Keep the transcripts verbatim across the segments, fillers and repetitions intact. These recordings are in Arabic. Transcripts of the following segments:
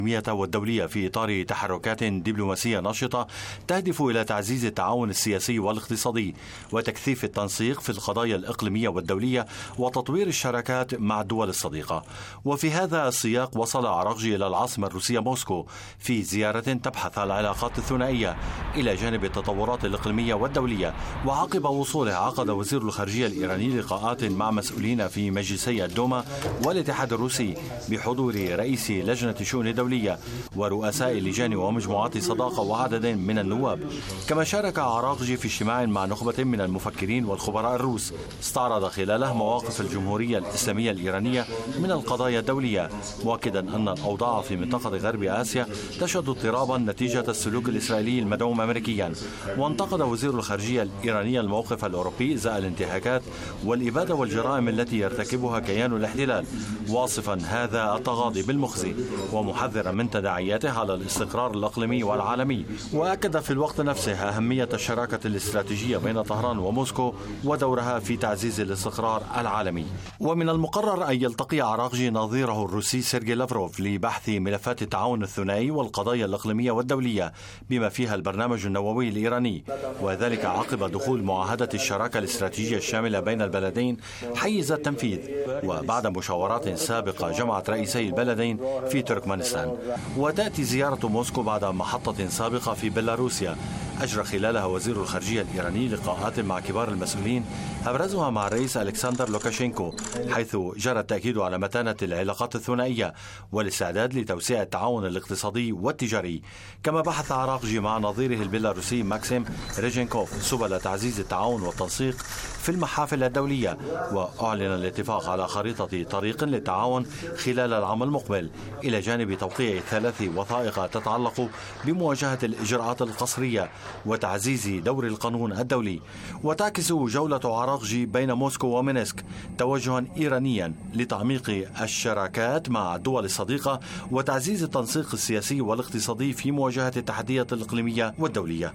والدولية في إطار تحركات دبلوماسية نشطة تهدف إلى تعزيز التعاون السياسي والاقتصادي وتكثيف التنسيق في القضايا الإقليمية والدولية وتطوير الشراكات مع الدول الصديقة. وفي هذا السياق وصل عراقجي إلى العاصمة الروسية موسكو في زيارة تبحث عن العلاقات الثنائية إلى جانب التطورات الإقليمية والدولية. وعقب وصوله عقد وزير الخارجية الإيراني لقاءات مع مسؤولين في مجلسي الدوما والاتحاد الروسي بحضور رئيس لجنة شؤون الدولية ورؤساء لجان ومجموعات صداقة وعدد من النواب. كما شارك عراقجي في اجتماع مع نخبة من المفكرين والخبراء الروس استعرض خلاله مواقف الجمهورية الإسلامية الإيرانية من القضايا الدولية، مؤكدا أن الأوضاع في منطقة غرب آسيا تشهد اضطرابا نتيجة السلوك الإسرائيلي المدعوم أمريكيا. وانتقد وزير الخارجية الإيرانية الموقف الأوروبي إزاء الانتهاكات والإبادة والجرائم التي يرتكبها كيان الاحتلال، واصفا هذا التغاضي بالمخزي ومحذرا من تداعياته على الاستقرار الإقليمي والعالمي. وأكد في الوقت نفسه أهمية الشراكة الاستراتيجية بين طهران وموسكو ودورها في تعزيز الاستقرار العالمي. ومن المقرر أن يلتقي عراقجي نظيره الروسي سيرجي لافروف لبحث ملفات التعاون الثنائي والقضايا الإقليمية والدولية بما فيها البرنامج النووي الإيراني، وذلك عقب دخول معاهدة الشراكة الاستراتيجية الشاملة بين البلدين حيز التنفيذ، وبعد مشاورات سابقة جمعت رئيسي البلدين في تركمانستان. وتأتي زيارة موسكو بعد محطة سابقة في بيلاروسيا أجرى خلالها وزير الخارجية الإيراني لقاءات مع كبار المسؤولين أبرزها مع الرئيس ألكسندر لوكاشينكو، حيث جرى التأكيد على متانة العلاقات الثنائية والاستعداد لتوسيع التعاون الاقتصادي والتجاري. كما بحث عراقجي مع نظيره البيلاروسي ماكسيم ريجينكوف سبل تعزيز التعاون والتنسيق في المحافل الدولية، وأعلن الاتفاق على خريطة طريق للتعاون خلال العام المقبل إلى جانب توقيع ثلاث وثائق تتعلق بمواجهة الإجراءات القسرية وتعزيز دور القانون الدولي. وتعكس جولة عراقجي بين موسكو ومينسك توجها إيرانيا لتعميق الشراكات مع الدول الصديقة وتعزيز التنسيق السياسي والاقتصادي في مواجهة التحديات الإقليمية والدولية.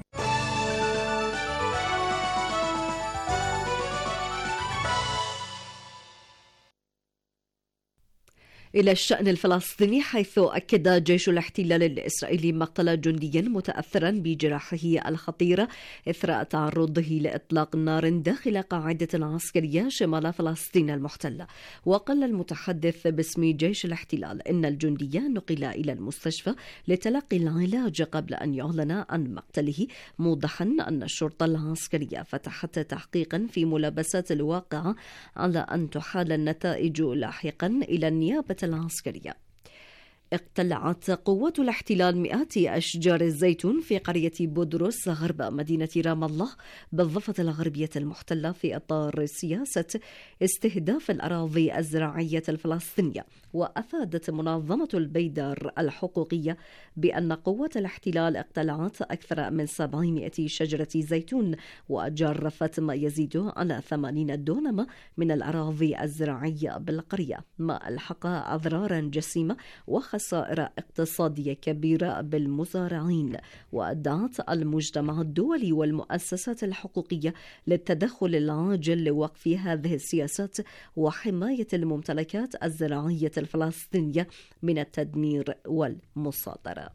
إلى الشأن الفلسطيني، حيث أكد جيش الاحتلال الإسرائيلي مقتل جنديا متأثرا بجراحه الخطيرة إثر تعرضه لإطلاق نار داخل قاعدة عسكرية شمال فلسطين المحتلة. وقال المتحدث باسم جيش الاحتلال إن الجندي نقل إلى المستشفى لتلقي العلاج قبل أن يعلن عن مقتله، موضحا أن الشرطة العسكرية فتحت تحقيقا في ملابسات الواقعة على أن تحال النتائج لاحقا إلى النيابة العسكرية. اقتلعت قوات الاحتلال مئات أشجار الزيتون في قرية بودروس غرب مدينة رام الله بالضفة الغربية المحتلة في إطار سياسة استهداف الأراضي الزراعية الفلسطينية. وأفادت منظمة البيدر الحقوقية بأن قوات الاحتلال اقتلعت أكثر من سبعمائة شجرة زيتون وجرفت ما يزيد على ثمانين دونم من الأراضي الزراعية بالقرية، ما ألحق أضرارا جسيمة وخسائر اقتصادية كبيرة بالمزارعين. وأدعت المجتمع الدولي والمؤسسات الحقوقية للتدخل العاجل لوقف هذه السياسات وحماية الممتلكات الزراعية الفلسطينية من التدمير والمصادرة.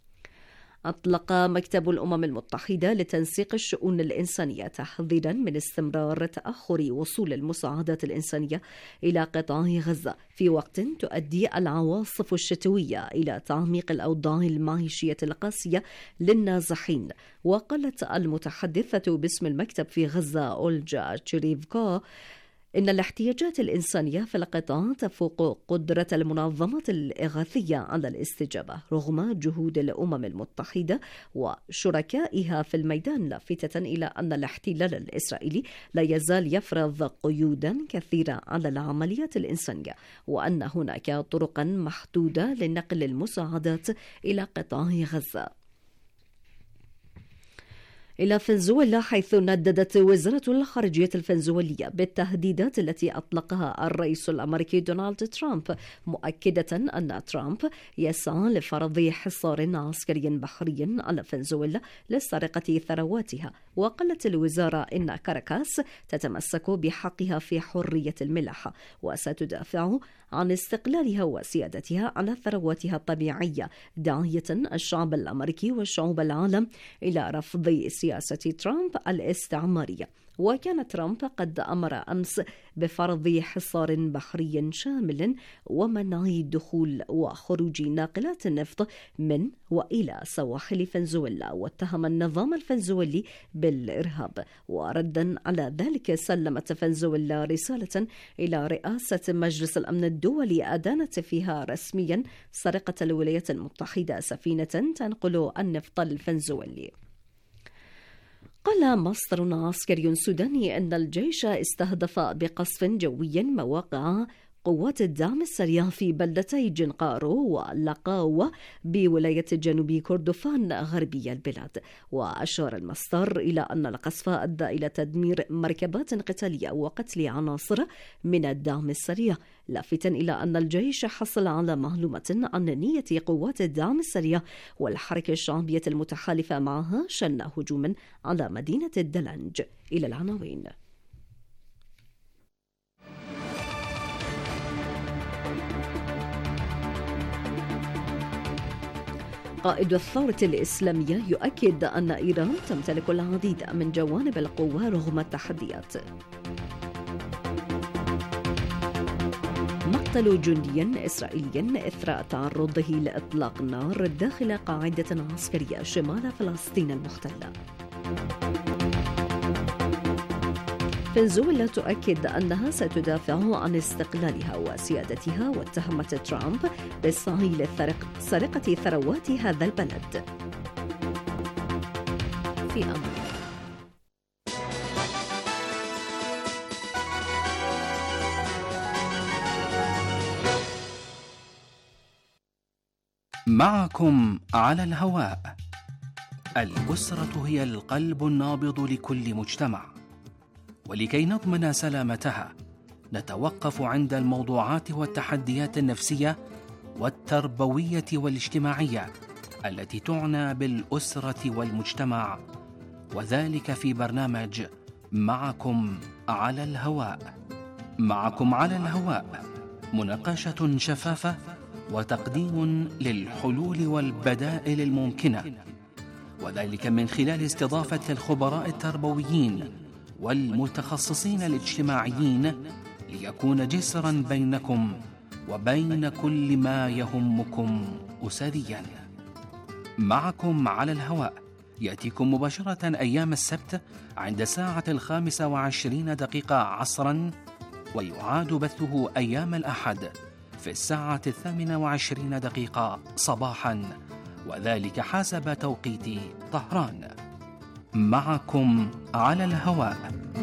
أطلق مكتب الأمم المتحدة لتنسيق الشؤون الإنسانية تحذيرا من استمرار تأخر وصول المساعدات الإنسانية إلى قطاع غزة في وقت تؤدي العواصف الشتوية إلى تعميق الأوضاع المعيشية القاسية للنازحين. وقالت المتحدثة باسم المكتب في غزة أولجا تشيريفكا إن الاحتياجات الإنسانية في القطاع تفوق قدرة المنظمات الإغاثية على الاستجابة رغم جهود الأمم المتحدة وشركائها في الميدان، لافتة إلى أن الاحتلال الإسرائيلي لا يزال يفرض قيودا كثيرة على العمليات الإنسانية، وأن هناك طرقا محدودة لنقل المساعدات إلى قطاع غزة. إلى فنزويلا، حيث نددت وزارة الخارجية الفنزويلية بالتهديدات التي أطلقها الرئيس الأمريكي دونالد ترامب، مؤكدة أن ترامب يسعى لفرض حصار عسكري بحري على فنزويلا لسرقة ثرواتها. وقالت الوزارة إن كاراكاس تتمسك بحقها في حرية الملاحة وستدافع عن استقلالها وسيادتها على ثرواتها الطبيعية، داعية الشعب الأمريكي وشعوب العالم إلى رفض سياسة ترامب الاستعمارية. وكان ترامب قد أمر أمس بفرض حصار بحري شامل ومنع دخول وخروج ناقلات النفط من وإلى سواحل فنزويلا، واتهم النظام الفنزويلي بالإرهاب. وردا على ذلك سلمت فنزويلا رسالة إلى رئاسة مجلس الأمن الدولي أدانت فيها رسميا سرقة الولايات المتحدة سفينة تنقل النفط الفنزويلي. قال مصدر عسكري سوداني أن الجيش استهدف بقصف جوي مواقع قوات الدعم السريع في بلدتي جنقارو واللقاو بولاية جنوب كردفان غربي البلاد. وأشار المصدر إلى أن القصف أدى إلى تدمير مركبات قتالية وقتل عناصر من الدعم السريع، لافتا إلى أن الجيش حصل على معلومة عن نية قوات الدعم السريع والحركة الشعبية المتحالفة معها شن هجوما على مدينة الدلنج. إلى العناوين. قائد الثورة الإسلامية يؤكد أن إيران تمتلك العديد من جوانب القوة رغم التحديات. مقتل جندي إسرائيلي إثر تعرضه لإطلاق النار داخل قاعدة عسكرية شمال فلسطين المحتلة. فنزويلا تؤكد أنها ستدافع عن استقلالها وسيادتها، واتهمت ترامب بالسعي لسرقة ثروات هذا البلد. في أمر معكم على الهواء. الأسرة هي القلب النابض لكل مجتمع، ولكي نضمن سلامتها نتوقف عند الموضوعات والتحديات النفسية والتربوية والاجتماعية التي تعنى بالأسرة والمجتمع، وذلك في برنامج معكم على الهواء. معكم على الهواء مناقشة شفافة وتقديم للحلول والبدائل الممكنة، وذلك من خلال استضافة الخبراء التربويين والمتخصصين الاجتماعيين ليكون جسرا بينكم وبين كل ما يهمكم أسريا. معكم على الهواء يأتيكم مباشرة أيام السبت عند الساعة الخامسة وعشرين دقيقة عصرا، ويعاد بثه أيام الأحد في الساعة الثامنة وعشرين دقيقة صباحا، وذلك حسب توقيت طهران. معكم على الهواء.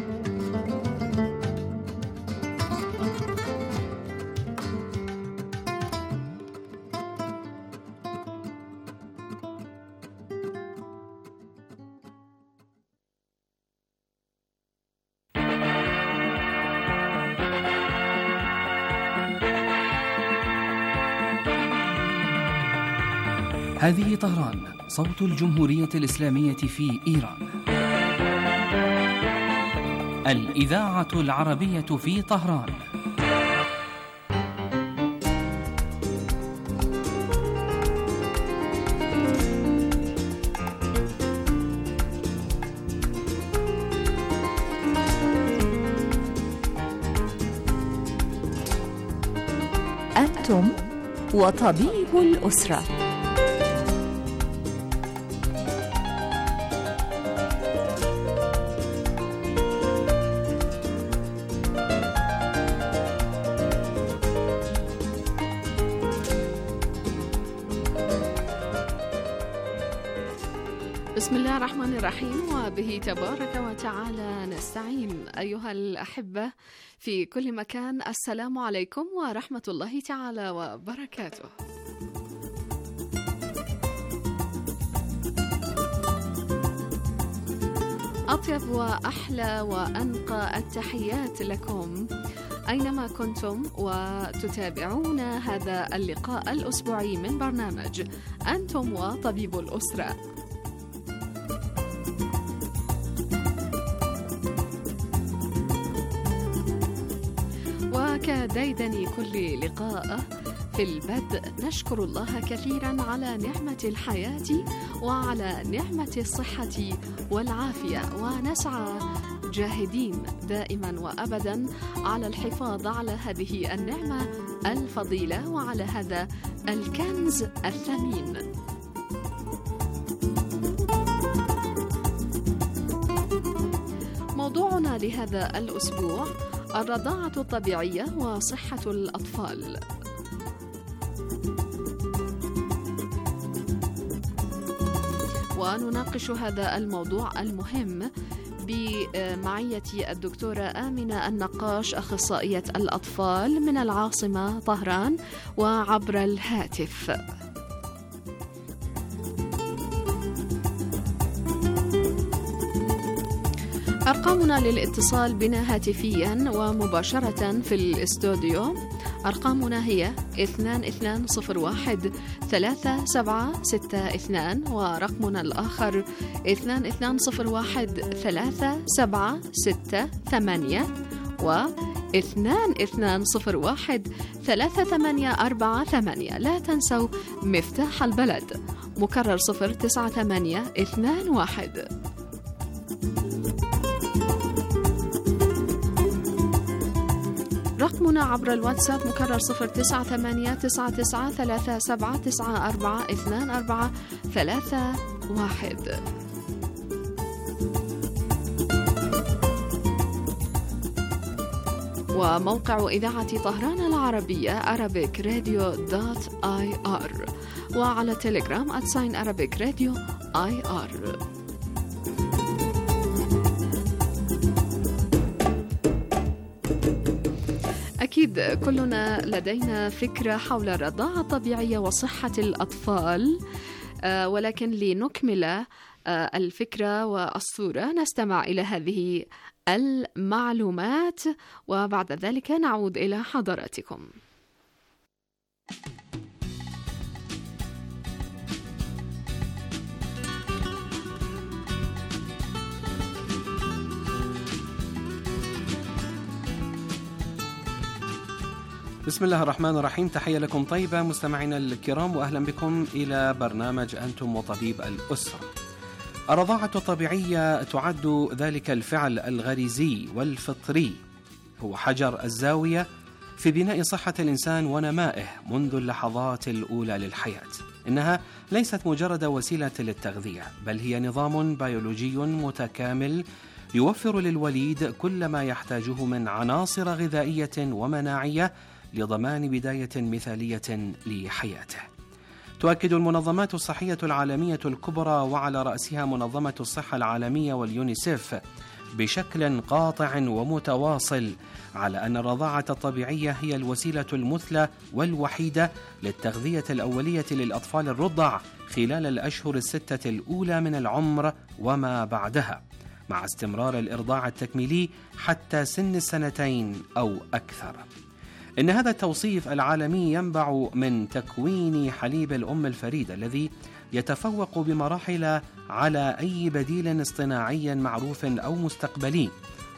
هذه طهران، صوت الجمهورية الإسلامية في إيران. الإذاعة العربية في طهران. أنتم وطبيب الأسرة. بسم الله الرحمن الرحيم، وبه تبارك وتعالى نستعين. أيها الأحبة في كل مكان، السلام عليكم ورحمة الله تعالى وبركاته. أطيب وأحلى وأنقى التحيات لكم أينما كنتم وتتابعون هذا اللقاء الأسبوعي من برنامج أنتم وطبيب الأسرة. وكديدن كل لقاء في البدء نشكر الله كثيرا على نعمة الحياة وعلى نعمة الصحة والعافية، ونسعى جاهدين دائما وأبدا على الحفاظ على هذه النعمة الفضيلة وعلى هذا الكنز الثمين. موضوعنا لهذا الأسبوع الرضاعة الطبيعية وصحة الأطفال. ونناقش هذا الموضوع المهم بمعية الدكتورة آمنة النقاش أخصائية الأطفال من العاصمة طهران وعبر الهاتف. أرقامنا للاتصال بنا هاتفيا ومباشرة في الاستوديو أرقامنا هي اثنان اثنان صفر واحد ثلاثة سبعة ستة اثنان ورقمنا الآخر اثنان اثنان صفر واحد ثلاثة سبعة ستة ثمانية واثنان اثنان صفر واحد ثلاثة ثمانية أربعة ثمانية. لا تنسوا مفتاح البلد مكرر صفر تسعة ثمانية اثنان واحد. رقمنا عبر الواتساب مكرر صفر تسعة ثمانية تسعة تسعة ثلاثة سبعة تسعة أربعة اثنان أربعة ثلاثة واحد. وموقع إذاعة طهران العربية Arabic Radio دوت آي آر وعلى تليجرام @sign Arabic Radio آي آر. أكيد كلنا لدينا فكرة حول الرضاعة الطبيعية وصحة الأطفال، ولكن لنكمل الفكرة والصورة نستمع إلى هذه المعلومات وبعد ذلك نعود إلى حضراتكم. بسم الله الرحمن الرحيم. تحية لكم طيبة مستمعينا الكرام، وأهلا بكم إلى برنامج أنتم وطبيب الأسرة. الرضاعة الطبيعية تعد ذلك الفعل الغريزي والفطري، هو حجر الزاوية في بناء صحة الإنسان ونمائه منذ اللحظات الأولى للحياة. إنها ليست مجرد وسيلة للتغذية، بل هي نظام بيولوجي متكامل يوفر للوليد كل ما يحتاجه من عناصر غذائية ومناعية لضمان بداية مثالية لحياته. تؤكد المنظمات الصحية العالمية الكبرى وعلى رأسها منظمة الصحة العالمية واليونيسيف بشكل قاطع ومتواصل على أن الرضاعة الطبيعية هي الوسيلة المثلى والوحيدة للتغذية الأولية للأطفال الرضع خلال الأشهر الستة الأولى من العمر وما بعدها، مع استمرار الإرضاع التكميلي حتى سن السنتين أو أكثر. إن هذا التوصيف العالمي ينبع من تكوين حليب الأم الفريد الذي يتفوق بمراحل على أي بديل اصطناعي معروف أو مستقبلي.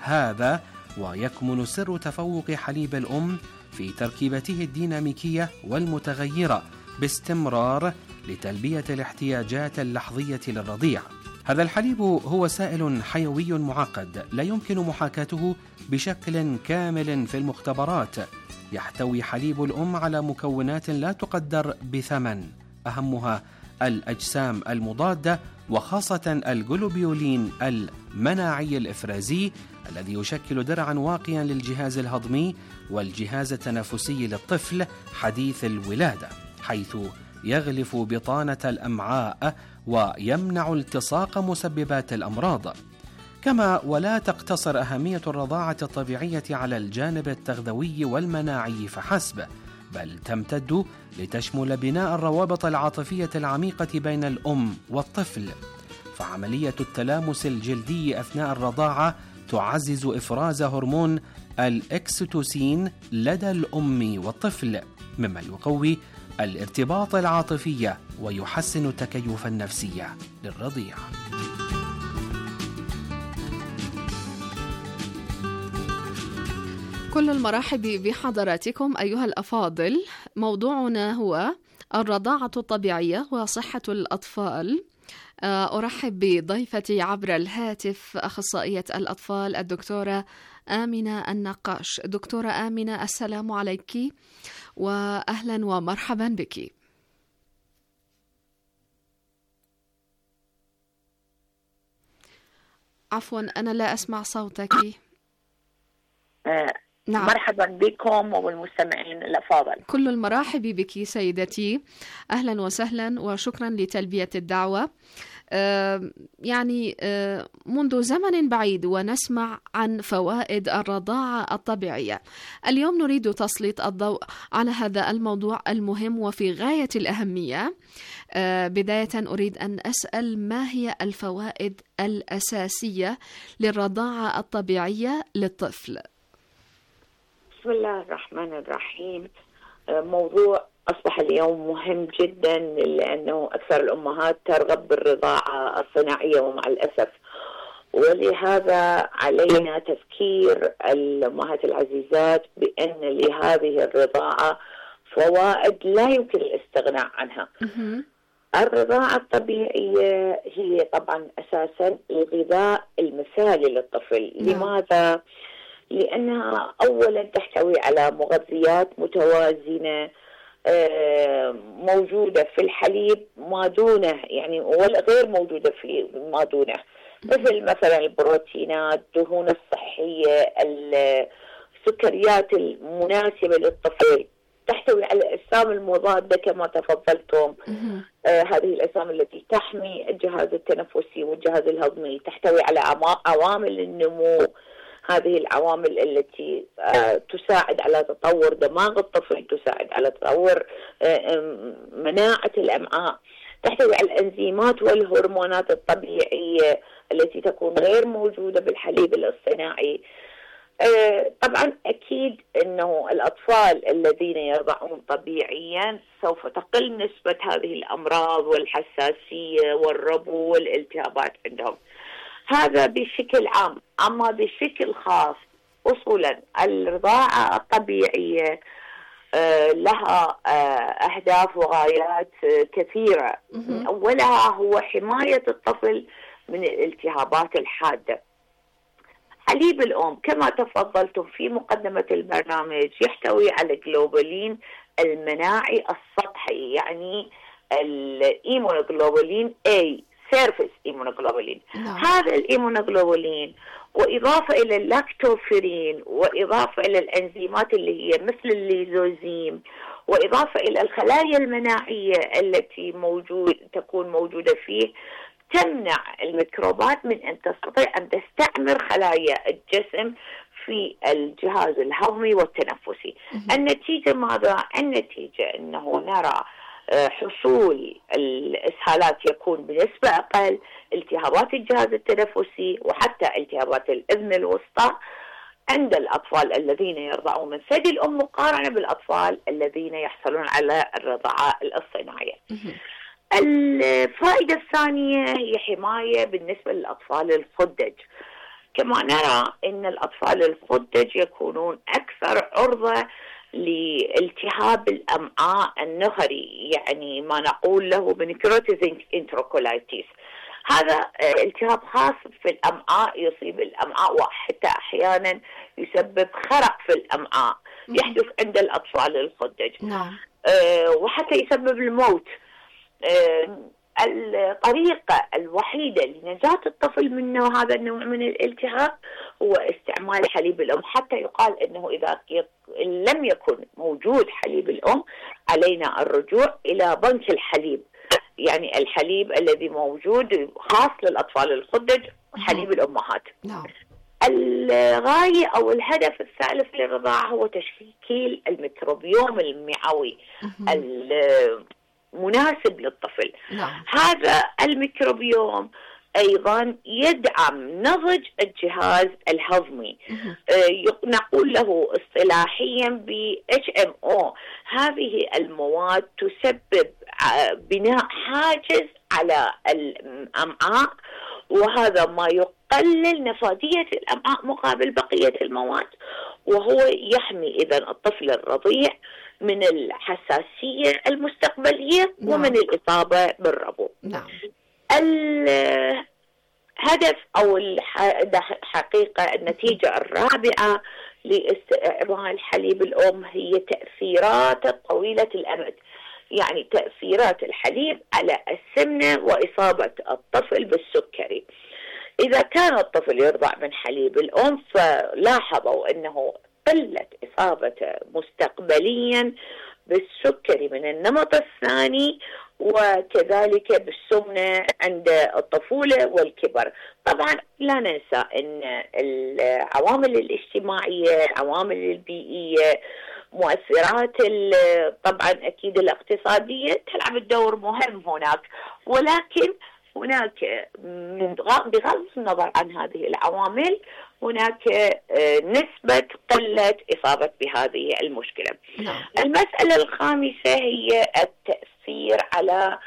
هذا ويكمن سر تفوق حليب الأم في تركيبته الديناميكية والمتغيرة باستمرار لتلبية الاحتياجات اللحظية للرضيع. هذا الحليب هو سائل حيوي معقد لا يمكن محاكاته بشكل كامل في المختبرات. يحتوي حليب الأم على مكونات لا تقدر بثمن، أهمها الأجسام المضادة وخاصة الجلوبيولين المناعي الإفرازي الذي يشكل درعا واقيا للجهاز الهضمي والجهاز التنفسي للطفل حديث الولادة، حيث يغلف بطانة الأمعاء ويمنع التصاق مسببات الأمراض. كما ولا تقتصر أهمية الرضاعة الطبيعية على الجانب التغذوي والمناعي فحسب، بل تمتد لتشمل بناء الروابط العاطفية العميقة بين الأم والطفل. فعملية التلامس الجلدي أثناء الرضاعة تعزز إفراز هرمون الإكسيتوسين لدى الأم والطفل، مما يقوي الارتباط العاطفي ويحسن التكيف النفسي للرضيع. كل المرحب بحضراتكم أيها الأفاضل. موضوعنا هو الرضاعة الطبيعية وصحة الأطفال. أرحب بضيفتي عبر الهاتف أخصائية الأطفال الدكتورة آمنة النقاش. دكتورة آمنة، السلام عليك وأهلا ومرحبا بك. عفوا أنا لا أسمع صوتك. آه. نعم. مرحبا بكم وبالمستمعين الأفاضل. كل المراحب بك سيدتي، أهلا وسهلا وشكرا لتلبية الدعوة. آه يعني آه منذ زمن بعيد ونسمع عن فوائد الرضاعة الطبيعية. اليوم نريد تسليط الضوء على هذا الموضوع المهم وفي غاية الأهمية. آه بداية أريد أن أسأل، ما هي الفوائد الأساسية للرضاعة الطبيعية للطفل؟ بسم الله الرحمن الرحيم. موضوع أصبح اليوم مهم جدا لأنه أكثر الأمهات ترغب بالرضاعة الصناعية ومع الأسف، ولهذا علينا تذكير الأمهات العزيزات بأن لهذه الرضاعة فوائد لا يمكن الاستغناء عنها. الرضاعة الطبيعية هي طبعا أساسا الغذاء المثالي للطفل. لماذا؟ لأنها أولا تحتوي على مغذيات متوازنة موجودة في الحليب ما دونه، يعني غير موجودة في ما دونه، مثل مثلا البروتينات، الدهون الصحية، السكريات المناسبة للطفل، تحتوي على الأجسام المضادة كما تفضلتم. آه هذه الأجسام التي تحمي الجهاز التنفسي والجهاز الهضمي، تحتوي على عوامل النمو، هذه العوامل التي آه تساعد على تطور دماغ الطفل، تساعد على تطور آه مناعة الأمعاء، تحتوي على الأنزيمات والهرمونات الطبيعية التي تكون غير موجودة بالحليب الاصطناعي. آه طبعا أكيد أنه الأطفال الذين يرضعون طبيعيا سوف تقل نسبة هذه الأمراض والحساسية والربو والالتهابات عندهم، هذا بشكل عام. أما بشكل خاص أصولا الرضاعة الطبيعية آه لها آه أهداف وغايات آه كثيرة. أولها هو حماية الطفل من الالتهابات الحادة. حليب الأم كما تفضلتم في مقدمة البرنامج يحتوي على الجلوبولين المناعي السطحي، يعني الإيمونوجلوبولين A سيرفيس إيمونوجلوبولين. هذا الإيمونوجلوبولين وإضافة إلى اللاكتوفيرين وإضافة إلى الأنزيمات اللي هي مثل الليزوزيم وإضافة إلى الخلايا المناعية التي موجود تكون موجودة فيه، تمنع الميكروبات من أن تستطيع أن تستعمر خلايا الجسم في الجهاز الهضمي والتنفسي. النتيجة ماذا؟ النتيجة أنه نرى حصول الإسهالات يكون بنسبة أقل، التهابات الجهاز التنفسي وحتى التهابات الأذن الوسطى عند الأطفال الذين يرضعون من ثدي الأم مقارنة بالأطفال الذين يحصلون على الرضاعة الصناعية. الفائدة الثانية هي حماية بالنسبة للأطفال الخدج. كما نرى أن الأطفال الخدج يكونون أكثر عرضة لالتهاب الأمعاء النهري، يعني ما نقول له بنكروتيز انتروكولايتيس. هذا التهاب خاص في الأمعاء يصيب الأمعاء وحتى أحيانا يسبب خرق في الأمعاء، يحدث عند الأطفال الخدج. نعم. أه وحتى يسبب الموت. أه الطريقة الوحيدة لنجاة الطفل من هذا النوع من الالتهاب هو استعمال حليب الأم، حتى يقال أنه إذا لم يكن موجود حليب الأم علينا الرجوع إلى بنك الحليب، يعني الحليب الذي موجود خاص للأطفال الخدج حليب الأمهات. نعم. الغاية أو الهدف الثالث للرضاعة هو تشكيل الميكروبيوم المعوي مناسب للطفل. نعم. هذا الميكروبيوم أيضا يدعم نضج الجهاز الهضمي. نقول له اصطلاحيا ب إتش إم أو. هذه المواد تسبب بناء حاجز على الأمعاء، وهذا ما يقلل نفاذية الأمعاء مقابل بقية المواد، وهو يحمي إذن الطفل الرضيع من الحساسية المستقبلية نعم. ومن الإصابة بالربو. نعم. الهدف أو الحقيقة النتيجة الرابعة لاستعمال حليب الأم هي تأثيرات طويلة الأمد، يعني تأثيرات الحليب على السمنة وإصابة الطفل بالسكري. إذا كان الطفل يرضع من حليب الأم فلاحظوا أنه قلت إصابته مستقبليا بالسكري من النمط الثاني، وكذلك بالسمنة عند الطفولة والكبر. طبعا لا ننسى أن العوامل الاجتماعية، العوامل البيئية، مؤثرات طبعا أكيد الاقتصادية تلعب الدور مهم هناك، ولكن هناك بغض النظر عن هذه العوامل هناك نسبة قلة إصابة بهذه المشكلة. نعم. المسألة الخامسة هي التأثير على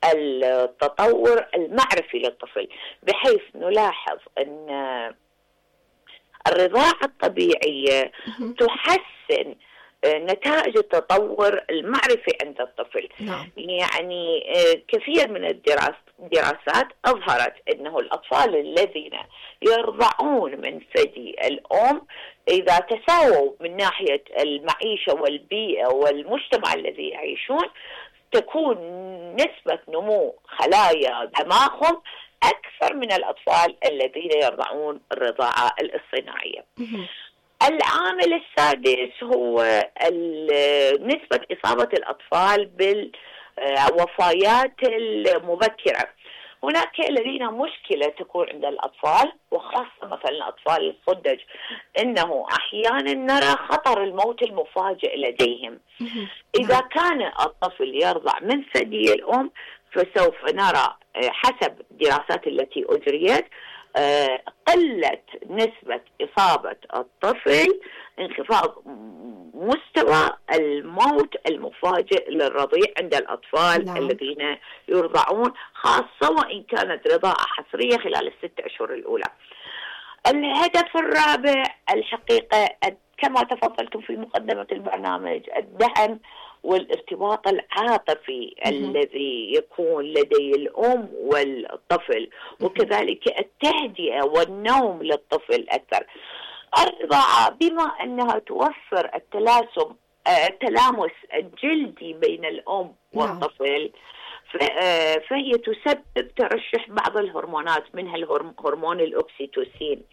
التطور المعرفي للطفل، بحيث نلاحظ أن الرضاعة الطبيعية تحسن نتائج التطور المعرفي عند الطفل. نعم. يعني كثير من الدراسات أظهرت أنه الأطفال الذين يرضعون من ثدي الأم إذا تساووا من ناحية المعيشة والبيئة والمجتمع الذي يعيشون تكون نسبة نمو خلايا دماغهم أكثر من الأطفال الذين يرضعون الرضاعة الاصطناعية. العامل السادس هو نسبة إصابة الأطفال بالوفيات المبكرة. هناك لدينا مشكلة تكون عند الأطفال، وخاصة مثلا أطفال الصدج، إنه أحيانا نرى خطر الموت المفاجئ لديهم. إذا كان الطفل يرضع من ثدي الأم فسوف نرى حسب الدراسات التي أجريت قلت نسبة إصابة الطفل، انخفاض مستوى الموت المفاجئ للرضيع عند الأطفال نعم. الذين يرضعون، خاصة وإن كانت رضاعة حصرية خلال الست أشهر الأولى. الهدف الرابع الحقيقة كما تفضلتم في مقدمة البرنامج الدعم والارتباط العاطفي م- الذي يكون لدي الأم والطفل، وكذلك التهدئة والنوم للطفل أكثر. الرضاعة بما أنها توفر التلاسم التلامس الجلدي بين الأم والطفل فهي تسبب ترشح بعض الهرمونات منها الهرمون الأكسيتوسين،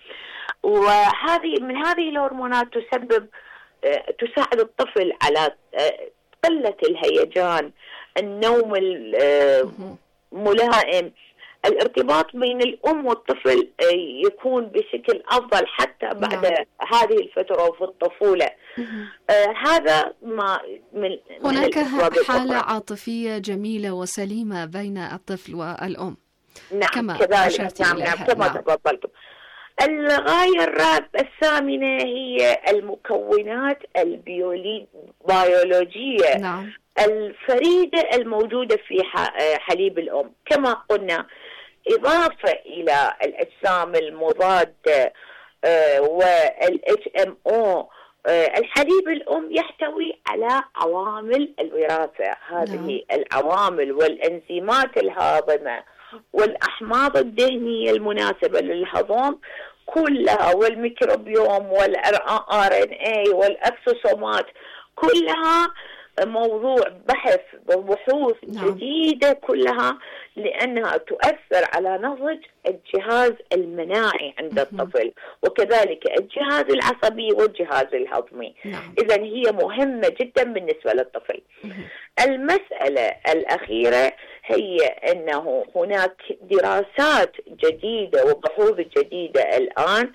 وهذه من هذه الهرمونات تسبب تساعد الطفل على قلة الهيجان، النوم الملائم، الارتباط بين الأم والطفل يكون بشكل أفضل حتى بعد نعم. هذه الفترة في الطفولة. آه هذا ما من هناك حالة عاطفية جميلة وسليمة بين الطفل والأم. نعم كما كذلك نعم, نعم كما نعم. تفضلتم. الغاية الرابعة الثامنة هي المكونات البيولوجية نعم. الفريدة الموجودة في حليب الأم. كما قلنا إضافة إلى الأجسام المضادة وال إتش إم أو، الحليب الأم يحتوي على عوامل الوراثة. هذه نعم. العوامل والإنزيمات الهاضمة والأحماض الدهنية المناسبة للهضم كلها، والميكروبيوم والآر إن إيه والأكسوسومات كلها موضوع بحث وبحوث نعم. جديدة كلها، لأنها تؤثر على نضج الجهاز المناعي عند الطفل وكذلك الجهاز العصبي والجهاز الهضمي. نعم. إذن هي مهمة جدا بالنسبة للطفل. المسألة الأخيرة هي أنه هناك دراسات جديدة وبحوث جديدة الآن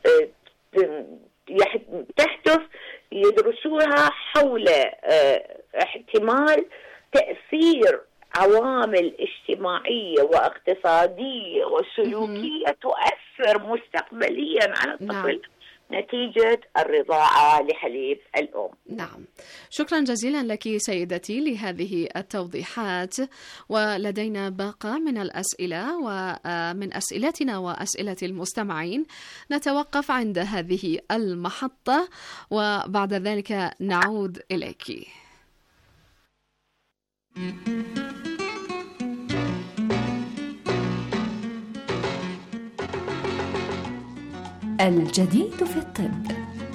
تحدث يدرسوها حول احتمال تأثير عوامل اجتماعية واقتصادية وسلوكية تؤثر مستقبليا على الطفل. نعم. نتيجة الرضاعة لحليب الأم. نعم، شكرا جزيلا لك سيدتي لهذه التوضيحات. ولدينا باقة من الأسئلة ومن أسئلتنا وأسئلة المستمعين. نتوقف عند هذه المحطة وبعد ذلك نعود إليك. الجديد في الطب.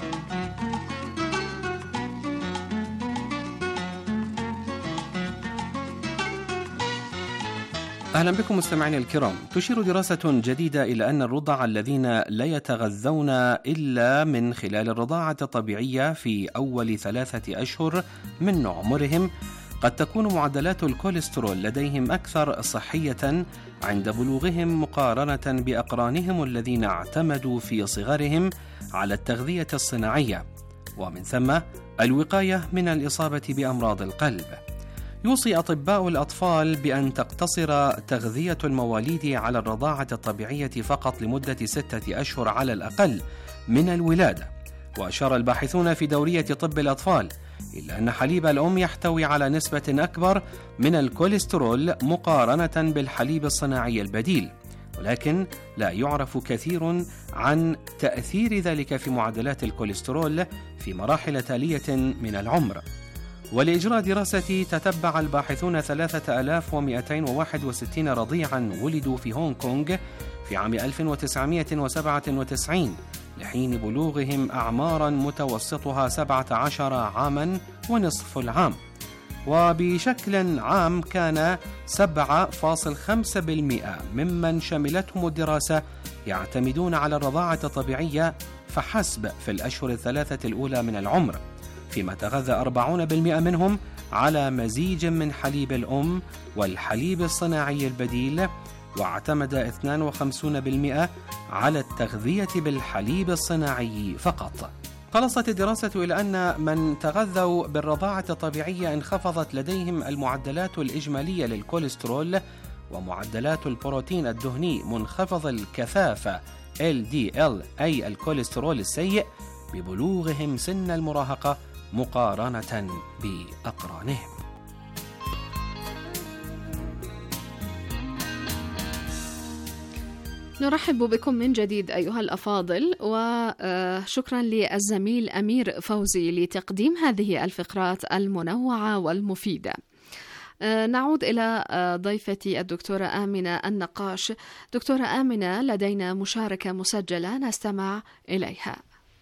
أهلا بكم مستمعينا الكرام. تشير دراسة جديدة إلى أن الرضع الذين لا يتغذون إلا من خلال الرضاعة الطبيعية في أول ثلاثة أشهر من عمرهم قد تكون معدلات الكوليسترول لديهم أكثر صحية عند بلوغهم مقارنة بأقرانهم الذين اعتمدوا في صغرهم على التغذية الصناعية، ومن ثم الوقاية من الإصابة بأمراض القلب. يوصي أطباء الأطفال بأن تقتصر تغذية المواليد على الرضاعة الطبيعية فقط لمدة ستة أشهر على الأقل من الولادة. وأشار الباحثون في دورية طب الأطفال إلا أن حليب الأم يحتوي على نسبة أكبر من الكوليسترول مقارنة بالحليب الصناعي البديل، ولكن لا يعرف كثير عن تأثير ذلك في معدلات الكوليسترول في مراحل تالية من العمر. ولإجراء دراسة تتبع الباحثون ثلاثة آلاف ومئتين وواحد وستين رضيعا ولدوا في هونغ كونغ في عام ألف وتسعمئة وسبعة وتسعين لحين بلوغهم أعمارا متوسطها سبعة عشر عاما ونصف العام، وبشكل عام كان سبعة فاصلة خمسة بالمئة ممن شملتهم الدراسة يعتمدون على الرضاعة الطبيعية فحسب في الأشهر الثلاثة الأولى من العمر، فيما تغذى أربعين بالمئة منهم على مزيج من حليب الأم والحليب الصناعي البديل، واعتمد اثنين وخمسين بالمئة على التغذية بالحليب الصناعي فقط. خلصت الدراسة إلى أن من تغذوا بالرضاعة الطبيعية انخفضت لديهم المعدلات الإجمالية للكوليسترول ومعدلات البروتين الدهني منخفض الكثافة إل دي إل أي الكوليسترول السيء ببلوغهم سن المراهقة مقارنة بأقرانهم. نرحب بكم من جديد أيها الأفاضل، وشكرا للزميل أمير فوزي لتقديم هذه الفقرات المنوعة والمفيدة. نعود إلى ضيفتي الدكتورة آمنة النقاش. دكتورة آمنة، لدينا مشاركة مسجلة نستمع إليها.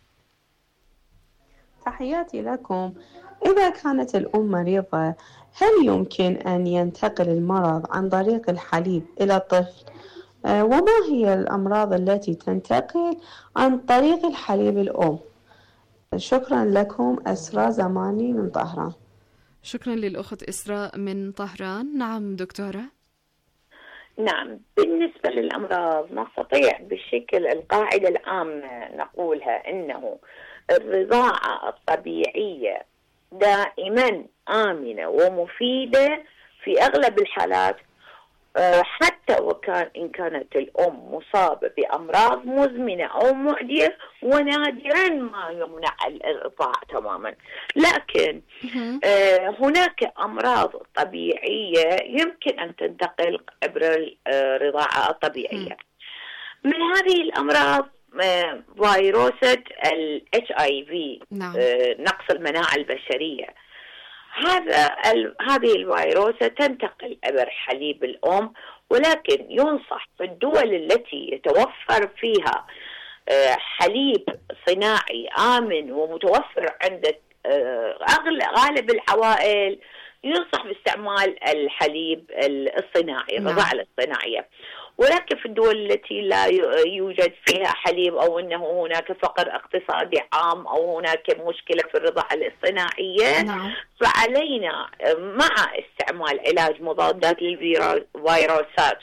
تحياتي لكم. إذا كانت الأم مريضة، هل يمكن أن ينتقل المرض عن طريق الحليب إلى الطفل؟ وما هي الأمراض التي تنتقل عن طريق الحليب الأم؟ شكرا لكم. أسراء زماني من طهران. شكرا للأخت إسراء من طهران. نعم دكتورة. نعم، بالنسبة للأمراض نستطيع بالشكل القاعدة العامة نقولها إنه الرضاعة الطبيعية دائما آمنة ومفيدة في أغلب الحالات، حتى وكان إن كانت الأم مصابة بأمراض مزمنة أو معدية، ونادرا ما يمنع الرضاع تماما. لكن هناك أمراض طبيعية يمكن أن تنتقل عبر الرضاعة الطبيعية. من هذه الأمراض فيروسات ال إتش آي في، نقص المناعة البشرية. هذا ال... هذه الفيروسة تنتقل عبر حليب الأم، ولكن ينصح في الدول التي يتوفر فيها حليب صناعي آمن ومتوفر عند غالب العوائل ينصح باستعمال الحليب الصناعي، الرضاعة الصناعية. ولكن في الدول التي لا يوجد فيها حليب أو أنه هناك فقر اقتصادي عام أو هناك مشكلة في الرضاعة الاصطناعية، نعم. فعلينا مع استعمال علاج مضادات للفيروسات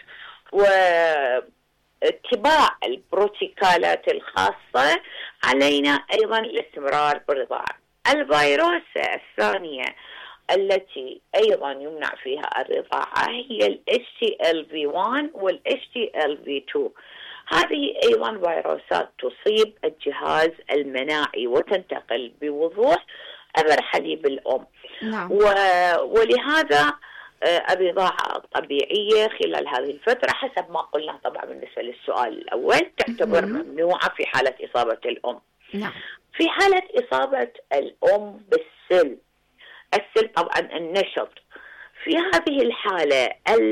واتباع البروتوكولات الخاصة، علينا أيضا الاستمرار بالرضاعة. الفيروس الثانية التي أيضا يمنع فيها الرضاعة هي ال إتش تي إل في واحد وال إتش تي إل في اثنين. هذه أيضا فيروسات تصيب الجهاز المناعي وتنتقل بوضوح عبر حليب الأم. نعم. ولهذا الرضاعة الطبيعية خلال هذه الفترة حسب ما قلنا طبعا بالنسبة للسؤال الأول تعتبر ممنوعة في حالة إصابة الأم. نعم. في حالة إصابة الأم بالسل، السل طبعا النشط، في هذه الحالة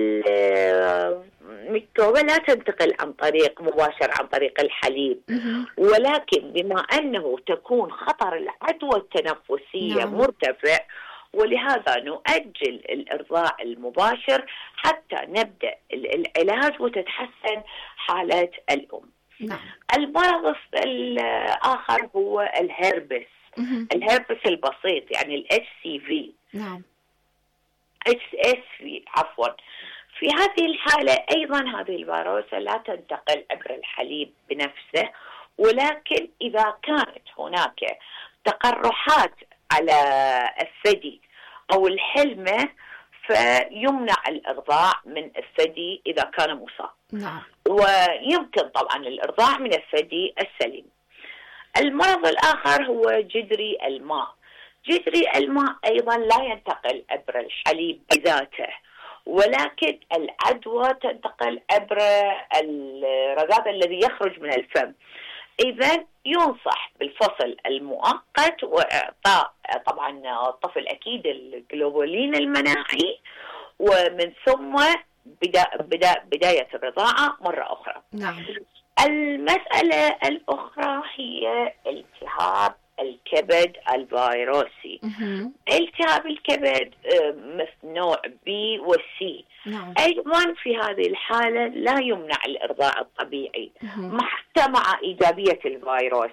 الميكروبة لا تنتقل عن طريق مباشر عن طريق الحليب، ولكن بما أنه تكون خطر العدوى التنفسية نعم. مرتفع، ولهذا نؤجل الإرضاع المباشر حتى نبدأ العلاج وتتحسن حالة الأم. نعم. المرض الآخر هو الهربس، الهربس البسيط يعني ال إتش سي في. نعم. إتش إس في عفوا. في هذه الحالة أيضا هذه الفيروس لا تنتقل عبر الحليب بنفسه، ولكن إذا كانت هناك تقرحات على الثدي أو الحلمة فيمنع الإرضاع من الثدي إذا كان مصاب. نعم. ويمكن طبعا الإرضاع من الثدي السليم. المرض الآخر هو جدري الماء. جدري الماء أيضا لا ينتقل عبر الحليب بذاته، ولكن العدوى تنتقل عبر الرذاذ الذي يخرج من الفم. إذن ينصح بالفصل المؤقت وإعطاء طبعا الطفل أكيد الجلوبولين المناعي، ومن ثم بدا بدا بداية الرضاعة مرة أخرى. نعم. المسألة الأخرى هي التهاب الكبد الفيروسي. التهاب الكبد مثل نوع بي وسي. نعم. أيضا في هذه الحالة لا يمنع الإرضاع الطبيعي حتى مع إيجابية الفيروس،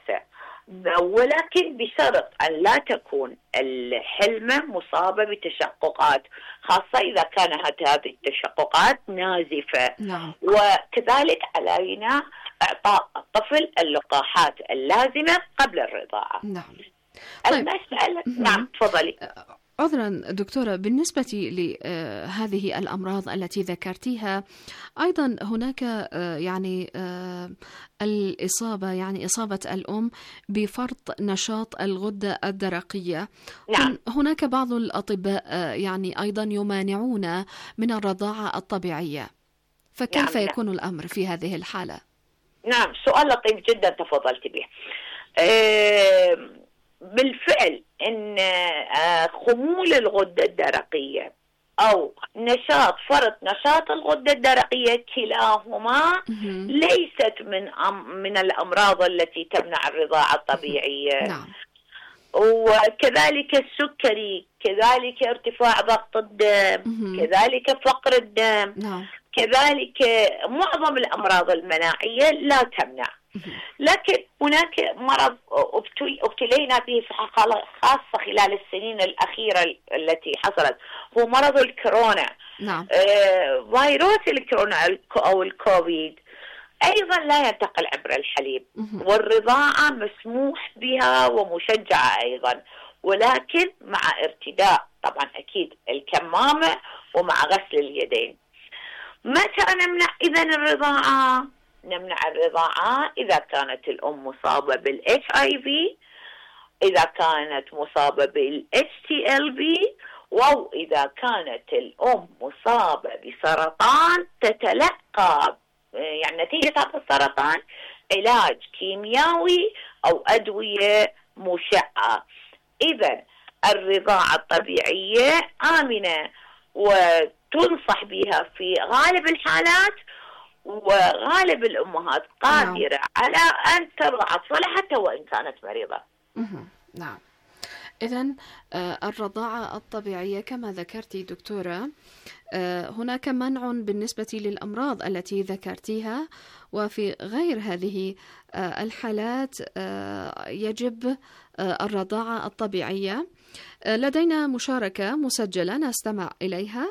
ولكن بشرط أن لا تكون الحلمة مصابة بتشققات، خاصة إذا كانت هذه التشققات نازفة. نعم. وكذلك علينا إعطاء الطفل اللقاحات اللازمة قبل الرضاعة. نعم. طيب. المسألة نعم تفضلي. عذرا دكتورة، بالنسبة لهذه الأمراض التي ذكرتيها أيضا هناك يعني الإصابة يعني إصابة الأم بفرط نشاط الغدة الدرقية. نعم. هناك بعض الأطباء يعني أيضا يمانعون من الرضاعة الطبيعية، فكيف نعم. يكون الأمر في هذه الحالة؟ نعم، سؤال لطيف جدا تفضلت به. أه بالفعل ان خمول الغدة الدرقية او نشاط فرط نشاط الغدة الدرقية كلاهما ليست من من الامراض التي تمنع الرضاعة الطبيعية. نعم. وكذلك السكري، كذلك ارتفاع ضغط الدم، كذلك فقر الدم. نعم. كذلك معظم الامراض المناعية لا تمنع. لكن هناك مرض ابتلينا به خاصة خلال السنين الأخيرة التي حصلت، هو مرض الكورونا. نعم. آه فيروس الكورونا أو الكوفيد أيضا لا ينتقل عبر الحليب، والرضاعة مسموح بها ومشجعة أيضا، ولكن مع ارتداء طبعا أكيد الكمامة ومع غسل اليدين. متى نمنع إذن الرضاعة؟ نمنع الرضاعة إذا كانت الأم مصابة بال إتش آي في، إذا كانت مصابة بال إتش تي إل في، أو إذا كانت الأم مصابة بسرطان تتلقى يعني نتيجة هذا السرطان علاج كيميائي أو أدوية مشعة. إذن الرضاعة الطبيعية آمنة وتنصح بها في غالب الحالات، وغالب الأمهات قادرة نعم. على أن ترضع أطفالها حتى وإن كانت مريضة. نعم. إذن الرضاعة الطبيعية كما ذكرتي دكتورة، هناك منع بالنسبة للأمراض التي ذكرتيها، وفي غير هذه الحالات يجب الرضاعة الطبيعية. لدينا مشاركة مسجلة نستمع إليها.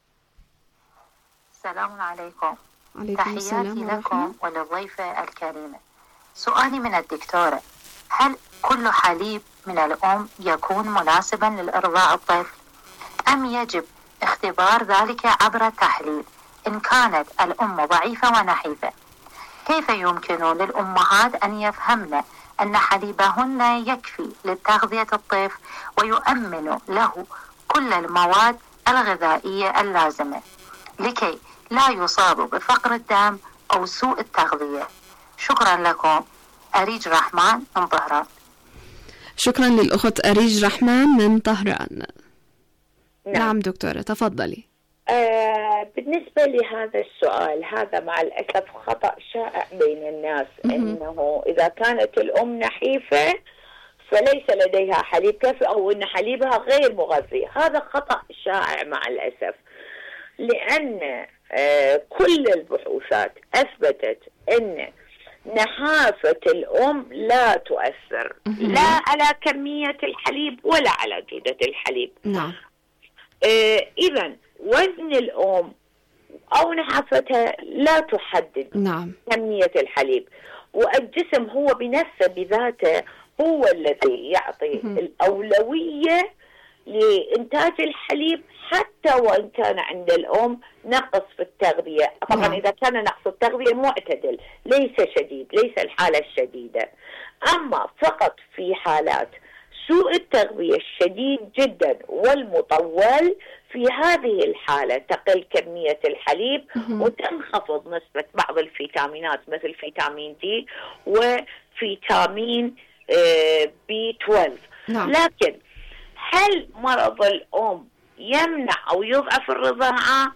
السلام عليكم. تحياتي لكم وللضيفة الكريمة. سؤالي من الدكتورة: هل كل حليب من الأم يكون مناسبا للإرضاع الطفل؟ أم يجب اختبار ذلك عبر التحليل إن كانت الأم ضعيفة ونحيفة؟ كيف يمكن للأمهات أن يفهمن أن حليبهن يكفي لتغذية الطفل ويؤمن له كل المواد الغذائية اللازمة لكي لا يصاب بفقر الدم أو سوء التغذية؟ شكرا لكم. أريج رحمن من طهران. شكرا للأخت أريج رحمن من طهران. نعم, نعم دكتورة تفضلي. آه بالنسبة لهذا السؤال، هذا مع الأسف خطأ شائع بين الناس، أنه إذا كانت الأم نحيفة فليس لديها حليب كافي أو أن حليبها غير مغذي. هذا خطأ شائع مع الأسف، لأن آه كل البحوثات أثبتت أن نحافة الأم لا تؤثر لا على كمية الحليب ولا على جودة الحليب. نعم. آه إذن وزن الأم أو نحافتها لا تحدد نعم. كمية الحليب، والجسم هو بنفسه بذاته هو الذي يعطي الأولوية لإنتاج الحليب حتى وإن كان عند الأم نقص في التغذية. طبعا إذا كان نقص التغذية معتدل ليس شديد، ليس الحالة الشديدة. أما فقط في حالات سوء التغذية الشديد جدا والمطول، في هذه الحالة تقل كمية الحليب وتنخفض نسبة بعض الفيتامينات مثل فيتامين دي وفيتامين بي اثنا عشر. نعم. لكن هل مرض الأم يمنع أو يضعف الرضاعة؟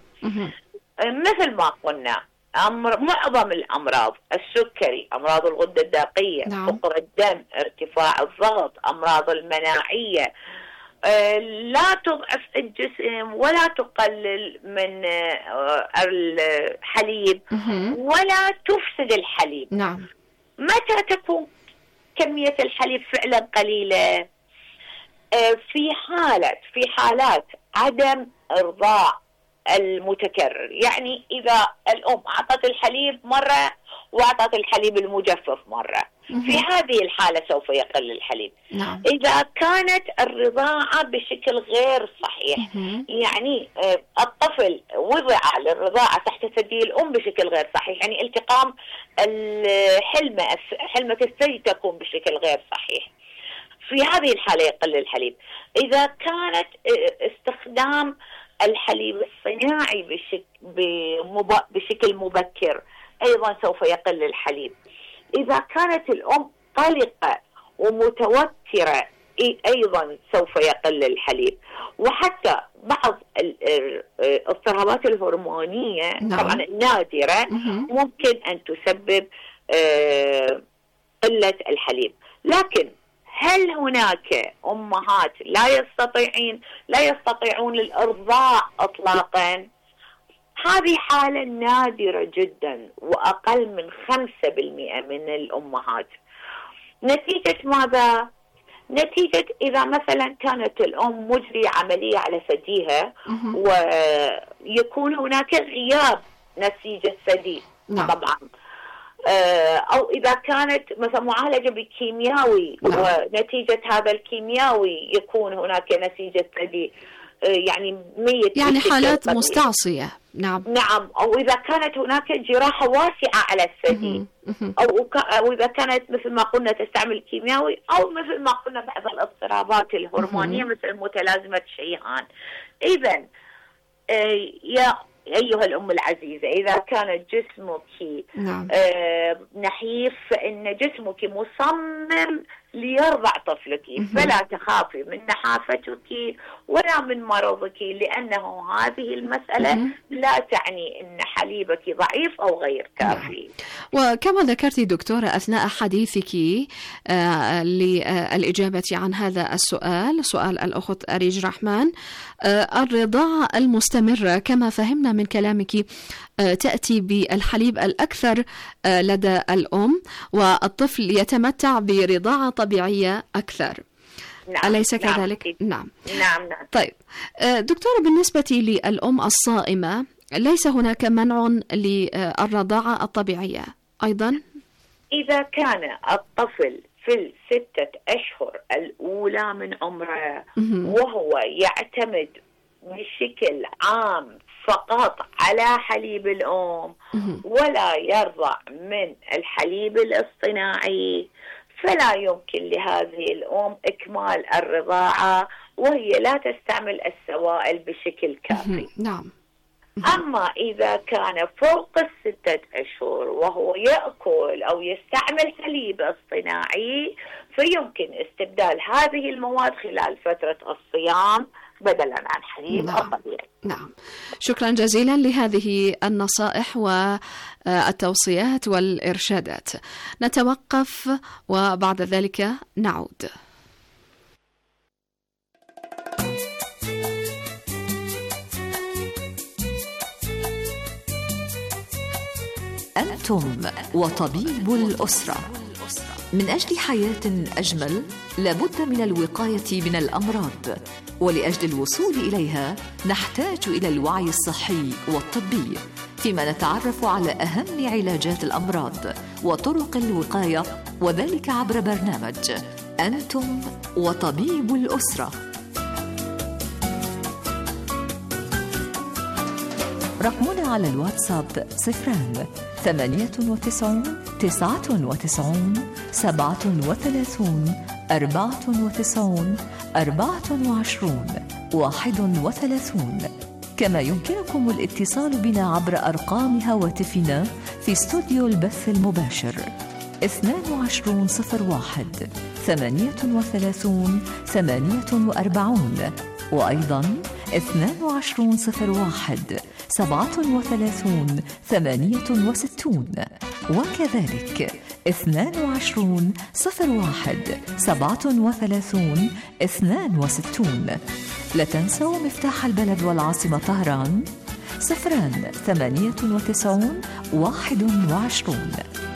مثل ما قلنا أمر معظم الأمراض، السكري، أمراض الغدة الدرقية، نعم. فقر الدم، ارتفاع الضغط، أمراض المناعية، آه لا تضعف الجسم ولا تقلل من آه الحليب ولا تفسد الحليب. نعم. متى تكون كمية الحليب فعلا قليلة؟ آه في حالة في حالات عدم إرضاع المتكرر، يعني إذا الأم أعطت الحليب مرة وأعطت الحليب المجفف مرة، في هذه الحالة سوف يقل الحليب. نعم. إذا كانت الرضاعة بشكل غير صحيح، يعني الطفل وضع للرضاعة تحت ثدي الأم بشكل غير صحيح، يعني التقام الحلمة حلمة الثدي تكون بشكل غير صحيح، في هذه الحالة يقل الحليب. إذا كانت استخدام الحليب الصناعي بشكل, بشكل مبكر أيضا سوف يقل الحليب. إذا كانت الأم قلقة ومتوترة أيضا سوف يقل الحليب. وحتى بعض الاضطرابات الهرمونية طبعا النادرة ممكن أن تسبب قلة الحليب. لكن هل هناك أمهات لا يستطيعين لا يستطيعون الإرضاع إطلاقا؟ هذه حالة نادرة جدا وأقل من خمسة بالمئة من الأمهات. نتيجة ماذا؟ نتيجة إذا مثلا كانت الأم مجري عملية على ثديها ويكون هناك غياب نسيج الثدي. نعم. طبعا أو إذا كانت مثلا معالجة بالكيمياوي، نعم. ونتيجة هذا الكيمياوي يكون هناك نسيج الثدي يعني ميت، يعني حالات مستعصية. نعم. نعم. أو إذا كانت هناك جراحة واسعة على الثدي، أو, أو إذا كانت مثل ما قلنا تستعمل كيمياوي، أو مثل ما قلنا بعض الاضطرابات الهرمونية مثل متلازمة شيهان. إذن يا أيها الأم العزيزة، إذا كان جسمك نعم. آه نحيف فإن جسمك مصمم ليرضع طفلك، فلا تخافي من نحافتك ولا من مرضك، لأنه هذه المسألة لا تعني أن حليبك ضعيف أو غير كافي. وكما ذكرت دكتورة أثناء حديثك آه للإجابة عن هذا السؤال، سؤال الأخت أريج رحمن، آه الرضاعة المستمرة كما فهمنا من كلامك آه تأتي بالحليب الأكثر آه لدى الأم، والطفل يتمتع برضاعة طبيعية أكثر. نعم. أليس كذلك؟ نعم. نعم. نعم. طيب دكتورة، بالنسبة للأم الصائمة ليس هناك منع للرضاعة الطبيعية أيضا؟ إذا كان الطفل في الستة أشهر الأولى من عمره وهو يعتمد بشكل عام فقط على حليب الأم ولا يرضع من الحليب الاصطناعي، فلا يمكن لهذه الأم إكمال الرضاعة وهي لا تستعمل السوائل بشكل كافي. نعم. أما إذا كان فوق الستة أشهر وهو يأكل أو يستعمل حليب اصطناعي فيمكن استبدال هذه المواد خلال فترة الصيام بدلا عن حليب نعم. الطبيعي. نعم، شكرا جزيلا لهذه النصائح والتوصيات والإرشادات. نتوقف وبعد ذلك نعود. أنتم وطبيب الأسرة. من أجل حياة أجمل لابد من الوقاية من الأمراض، ولأجل الوصول إليها نحتاج إلى الوعي الصحي والطبي، فيما نتعرف على أهم علاجات الأمراض وطرق الوقاية، وذلك عبر برنامج أنتم وطبيب الأسرة. رقمنا على الواتساب صفران ثمانية وتسعون تسعة وتسعون سبعة وثلاثون أربعة وتسعون أربعة وعشرون واحد وثلاثون. كما يمكنكم الاتصال بنا عبر أرقام هواتفنا في استوديو البث المباشر اثنان وعشرون صفر واحد ثمانية وثلاثون ثمانية وأربعون، وأيضا اثنان وعشرون صفر واحد سبعة وثلاثون ثمانية وستون، وكذلك اثنان وعشرون صفر واحد سبعة وثلاثون اثنان وستون. لا تنسوا مفتاح البلد والعاصمة طهران صفران ثمانية وتسعون واحد وعشرون.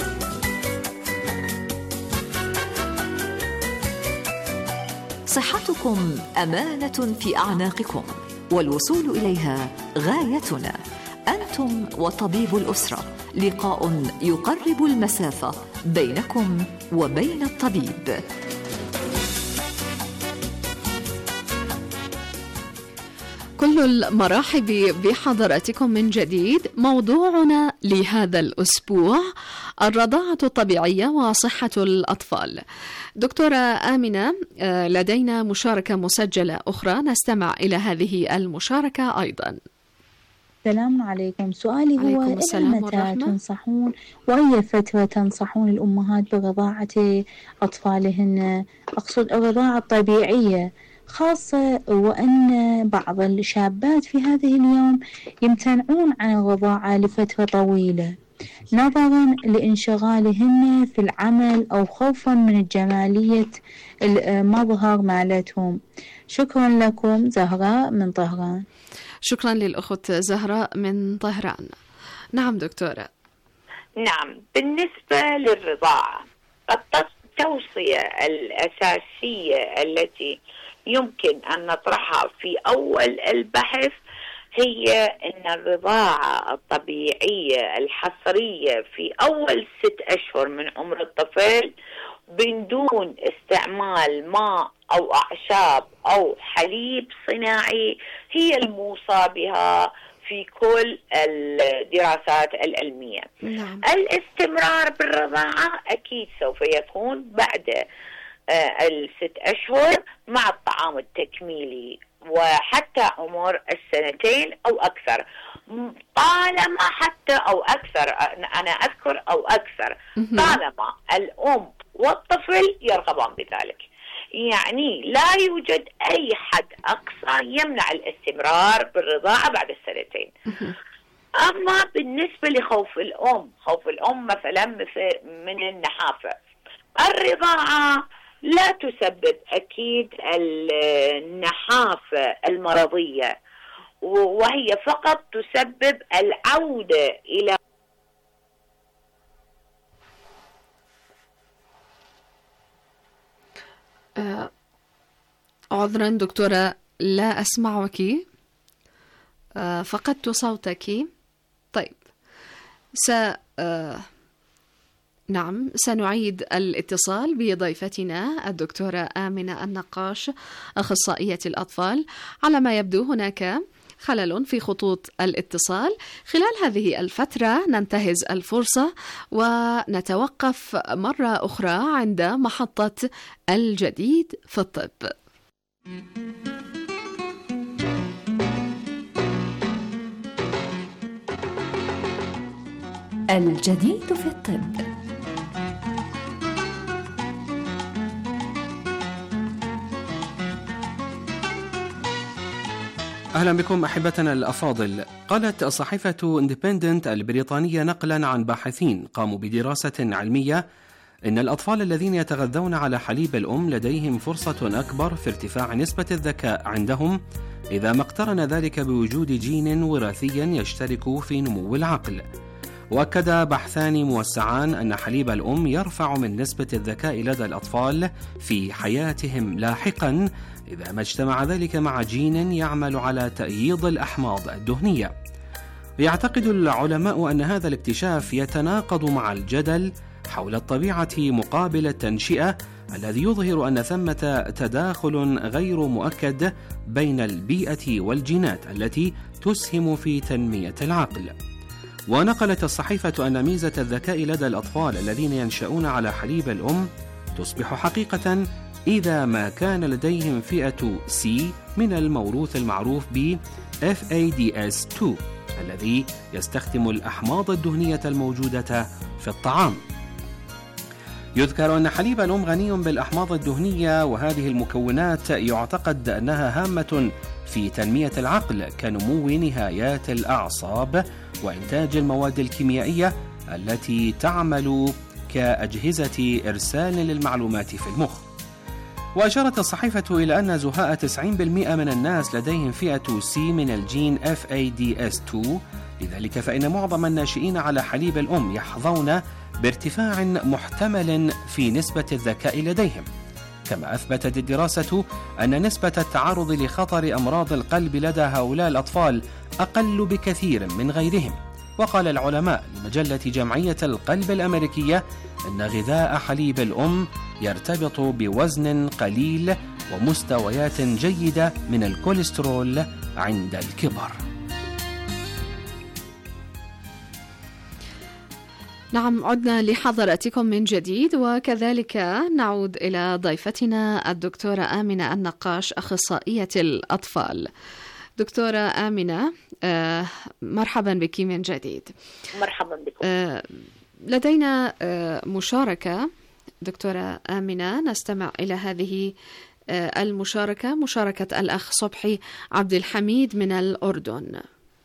صحتكم أمانة في أعناقكم، والوصول إليها غايتنا. أنتم وطبيب الأسرة، لقاء يقرب المسافة بينكم وبين الطبيب. كل المرحب بحضراتكم من جديد. موضوعنا لهذا الأسبوع الرضاعة الطبيعية وصحة الأطفال. دكتورة آمنة، لدينا مشاركة مسجلة أخرى، نستمع إلى هذه المشاركة أيضا. السلام عليكم. سؤالي هو إلى متى تنصحون وأي فترة تنصحون الأمهات برضاعة أطفالهن؟ أقصد الرضاعة الطبيعية، خاصة وأن بعض الشابات في هذه اليوم يمتنعون عن الرضاعة لفترة طويلة نظرا لانشغالهن في العمل أو خوفا من الجمالية المظهر مالتهم. شكرا لكم. زهراء من طهران. شكرا للأخت زهراء من طهران. نعم دكتورة. نعم، بالنسبة للرضاعة التوصية الأساسية التي يمكن أن نطرحها في أول البحث هي أن الرضاعة الطبيعية الحصرية في أول ست أشهر من عمر الطفل بدون استعمال ماء أو أعشاب أو حليب صناعي هي الموصى بها في كل الدراسات العلمية. نعم. الاستمرار بالرضاعة أكيد سوف يكون بعد الست أشهر مع الطعام التكميلي وحتى عمر السنتين أو أكثر، طالما حتى أو أكثر، أنا أذكر أو أكثر، طالما الأم والطفل يرغبان بذلك. يعني لا يوجد أي حد أقصى يمنع الاستمرار بالرضاعة بعد السنتين. أما بالنسبة لخوف الأم، خوف الأم مثلا من النحافة، الرضاعة لا تسبب أكيد النحافة المرضية، وهي فقط تسبب العودة إلى عذرا دكتورة لا أسمعك، فقدت صوتك. طيب، س نعم، سنعيد الاتصال بضيفتنا الدكتورة آمنة النقاش أخصائية الأطفال. على ما يبدو هناك خلل في خطوط الاتصال. خلال هذه الفترة ننتهز الفرصة ونتوقف مرة أخرى عند محطة الجديد في الطب. الجديد في الطب. أهلا بكم أحبتنا الأفاضل. قالت صحيفة إندبندنت البريطانية نقلا عن باحثين قاموا بدراسة علمية إن الأطفال الذين يتغذون على حليب الأم لديهم فرصة أكبر في ارتفاع نسبة الذكاء عندهم إذا ما اقترن ذلك بوجود جين وراثي يشترك في نمو العقل. وأكد بحثان موسعان أن حليب الأم يرفع من نسبة الذكاء لدى الأطفال في حياتهم لاحقا إذا ما اجتمع ذلك مع جين يعمل على تأييض الأحماض الدهنية. يعتقد العلماء أن هذا الاكتشاف يتناقض مع الجدل حول الطبيعة مقابل التنشئة الذي يظهر أن ثمة تداخل غير مؤكد بين البيئة والجينات التي تسهم في تنمية العقل. ونقلت الصحيفة أن ميزة الذكاء لدى الأطفال الذين ينشأون على حليب الأم تصبح حقيقة إذا ما كان لديهم فئة C من الموروث المعروف ب إف إيه دي إس اثنين الذي يستخدم الأحماض الدهنية الموجودة في الطعام. يذكر أن حليب الأم غني بالأحماض الدهنية، وهذه المكونات يعتقد أنها هامة في تنمية العقل كنمو نهايات الأعصاب وإنتاج المواد الكيميائية التي تعمل كأجهزة إرسال للمعلومات في المخ. وأشارت الصحيفة إلى أن زهاء تسعين بالمئة من الناس لديهم فئة C من الجين إف إيه دي إس اثنين، لذلك فإن معظم الناشئين على حليب الأم يحظون بارتفاع محتمل في نسبة الذكاء لديهم. كما أثبتت الدراسة أن نسبة التعرض لخطر أمراض القلب لدى هؤلاء الأطفال أقل بكثير من غيرهم. وقال العلماء لمجلة جمعية القلب الأمريكية أن غذاء حليب الأم يرتبط بوزن قليل ومستويات جيدة من الكوليسترول عند الكبر. نعم، عدنا لحضراتكم من جديد، وكذلك نعود إلى ضيفتنا الدكتورة آمنة النقاش أخصائية الأطفال. دكتورة آمنة، آه مرحبا بك من جديد. مرحبا بكم. آه لدينا آه مشاركة دكتورة آمنة، نستمع إلى هذه آه المشاركة، مشاركة الأخ صبحي عبد الحميد من الأردن.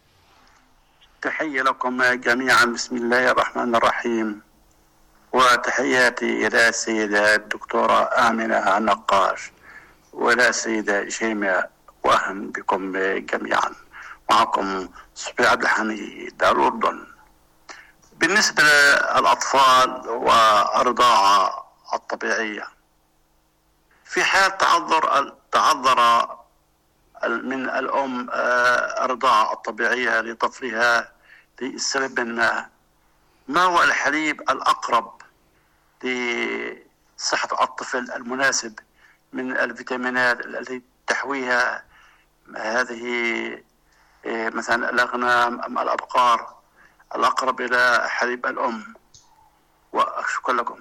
تحية لكم جميعا، بسم الله الرحمن الرحيم، وتحياتي إلى السيدة الدكتورة آمنة النقاش وإلى السيدة جيمة، وأهلا بكم جميعا. معكم صبحي عبد الحميد الأردن. بالنسبة للأطفال والرضاعة الطبيعية، في حال تعذر تعذر من الأم الرضاعة الطبيعية لطفلها لسبب ما، ما هو الحليب الأقرب لصحة الطفل المناسب من الفيتامينات التي تحويها هذه مثلا الأغنام أم الأبقار الأقرب إلى حليب الأم؟ وشكرا لكم.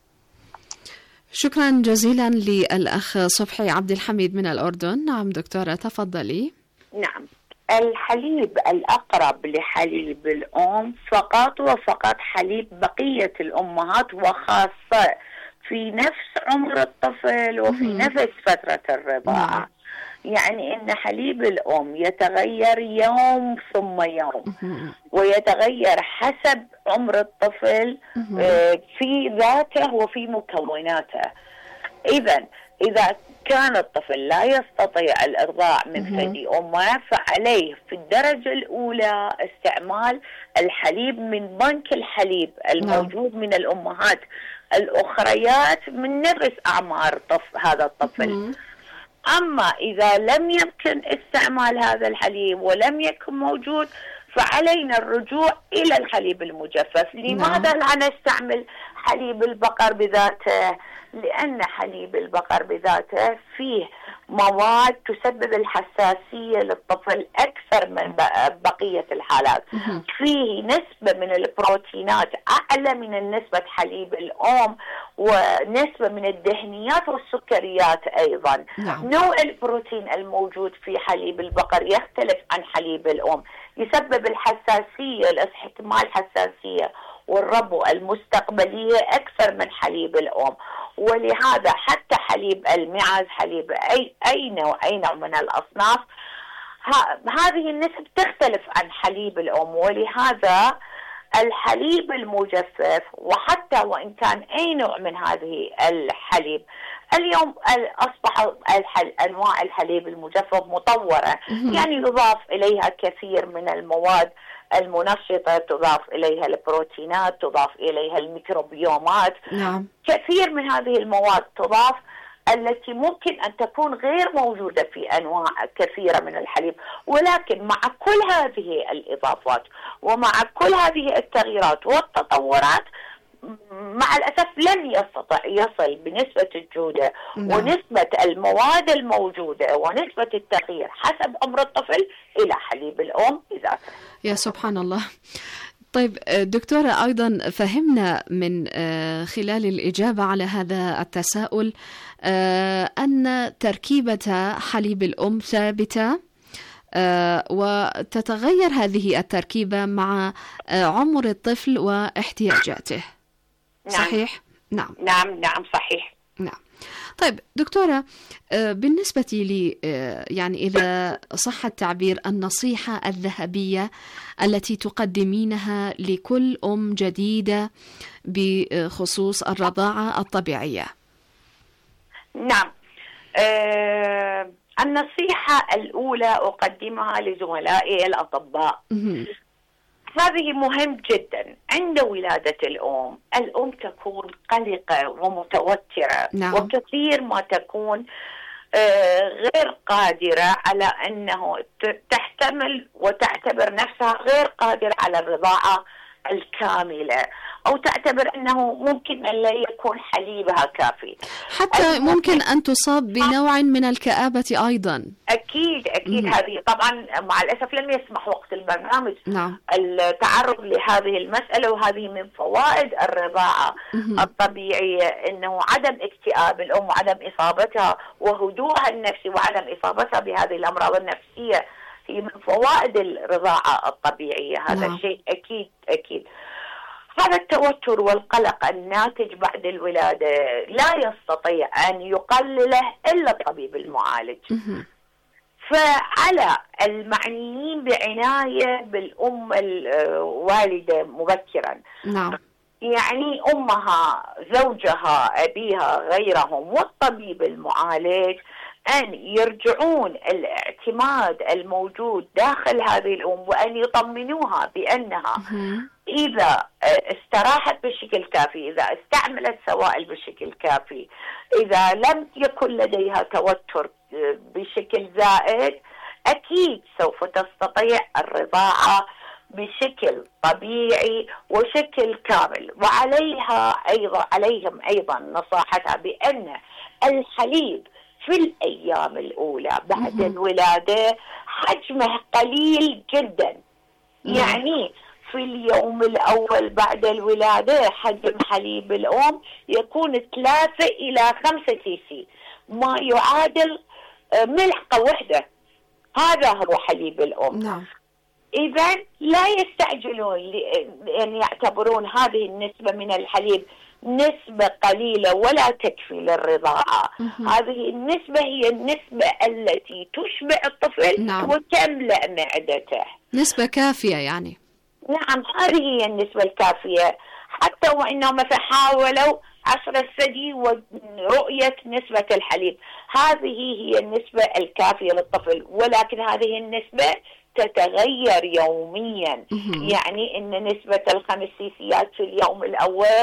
شكرا جزيلا للأخ صبحي عبد الحميد من الأردن. نعم دكتورة، تفضلي. نعم، الحليب الأقرب لحليب الأم فقط وفقط حليب بقية الأمهات، وخاصة في نفس عمر الطفل وفي نفس فترة الرضاعة. يعني إن حليب الأم يتغير يوم ثم يوم، ويتغير حسب عمر الطفل في ذاته وفي مكوناته. إذن إذا كان الطفل لا يستطيع الإرضاع من ثدي أمه، فعليه في الدرجة الأولى استعمال الحليب من بنك الحليب الموجود من الأمهات الأخريات من نفس أعمار هذا الطفل. أما إذا لم يمكن استعمال هذا الحليب ولم يكن موجود، فعلينا الرجوع إلى الحليب المجفف. لماذا لا نستعمل حليب البقر بذاته؟ لأن حليب البقر بذاته فيه مواد تسبب الحساسية للطفل أكثر من بقية الحالات. فيه نسبة من البروتينات أعلى من نسبة حليب الأم، ونسبة من الدهنيات والسكريات أيضا. نعم. نوع البروتين الموجود في حليب البقر يختلف عن حليب الأم، يسبب الحساسية، احتمال حساسية والربو المستقبلية أكثر من حليب الأم. ولهذا حتى حليب المعز، حليب أي أي نوع أي نوع من الأصناف، هذه النسب تختلف عن حليب الأم. ولهذا الحليب المجفف، وحتى وإن كان أي نوع من هذه الحليب، اليوم أصبح الحل أنواع الحليب المجفف مطورة، يعني يضاف إليها كثير من المواد المنشطة، تضاف إليها البروتينات، تضاف إليها الميكروبيومات. نعم. كثير من هذه المواد تضاف التي ممكن أن تكون غير موجودة في أنواع كثيرة من الحليب. ولكن مع كل هذه الإضافات ومع كل هذه التغييرات والتطورات، مع الأسف لم يستطع يصل بنسبة الجودة ونسبة المواد الموجودة ونسبة التغيير حسب عمر الطفل إلى حليب الأم بذاته. يا سبحان الله. طيب دكتورة، أيضا فهمنا من خلال الإجابة على هذا التساؤل أن تركيبة حليب الأم ثابتة، وتتغير هذه التركيبة مع عمر الطفل واحتياجاته. نعم. صحيح؟ نعم نعم نعم صحيح. نعم. طيب دكتورة، بالنسبة لي يعني إذا صح التعبير، النصيحة الذهبية التي تقدمينها لكل أم جديدة بخصوص الرضاعة الطبيعية. نعم. أه النصيحة الأولى أقدمها لزملائي الأطباء. هذه مهم جدا. عند ولادة الأم، الأم تكون قلقة ومتوترة. نعم. وكثير ما تكون آه غير قادرة على أنه تحتمل وتعتبر نفسها غير قادرة على الرضاعة الكاملة، أو تعتبر أنه ممكن أن لا يكون حليبها كافي. حتى ممكن أن تصاب بنوع من الكآبة أيضا. أكيد أكيد. مم. هذه طبعا مع الأسف لم يسمح وقت البرنامج نعم. التعرض لهذه المسألة، وهذه من فوائد الرضاعة مم. الطبيعية، أنه عدم اكتئاب الأم وعدم إصابتها وهدوءها النفسي وعدم إصابتها بهذه الأمراض النفسية هي من فوائد الرضاعة الطبيعية. هذا نعم. شيء أكيد أكيد. هذا التوتر والقلق الناتج بعد الولادة لا يستطيع أن يقلله إلا الطبيب المعالج. فعلى المعنيين بعناية بالأم الوالدة مبكرا، نعم. يعني أمها، زوجها، أبيها، غيرهم، والطبيب المعالج، أن يرجعون الاعتماد الموجود داخل هذه الأم، وأن يطمنوها بأنها إذا استراحت بشكل كافي، إذا استعملت سوائل بشكل كافي، إذا لم يكن لديها توتر بشكل زائد، أكيد سوف تستطيع الرضاعة بشكل طبيعي وشكل كامل. وعليها أيضا عليهم أيضا نصيحتها بأن الحليب في الأيام الأولى بعد الولادة حجمه قليل جدا. يعني في اليوم الأول بعد الولادة حجم حليب الأم يكون ثلاثة إلى خمسة سي سي، ما يعادل ملعقة واحدة. هذا هو حليب الأم. نعم. إذا لا يستعجلون لأن يعتبرون هذه النسبة من الحليب نسبة قليلة ولا تكفي للرضاعة. هذه النسبة هي النسبة التي تشبع الطفل. نعم. وتملأ معدته. نسبة كافية يعني. نعم، هذه هي النسبة الكافية. حتى وإنهم مثلا حاولوا عصر الثدي ورؤية نسبة الحليب، هذه هي النسبة الكافية للطفل، ولكن هذه النسبة تتغير يوميا. يعني إن نسبة الخمس سيسيات في اليوم الأول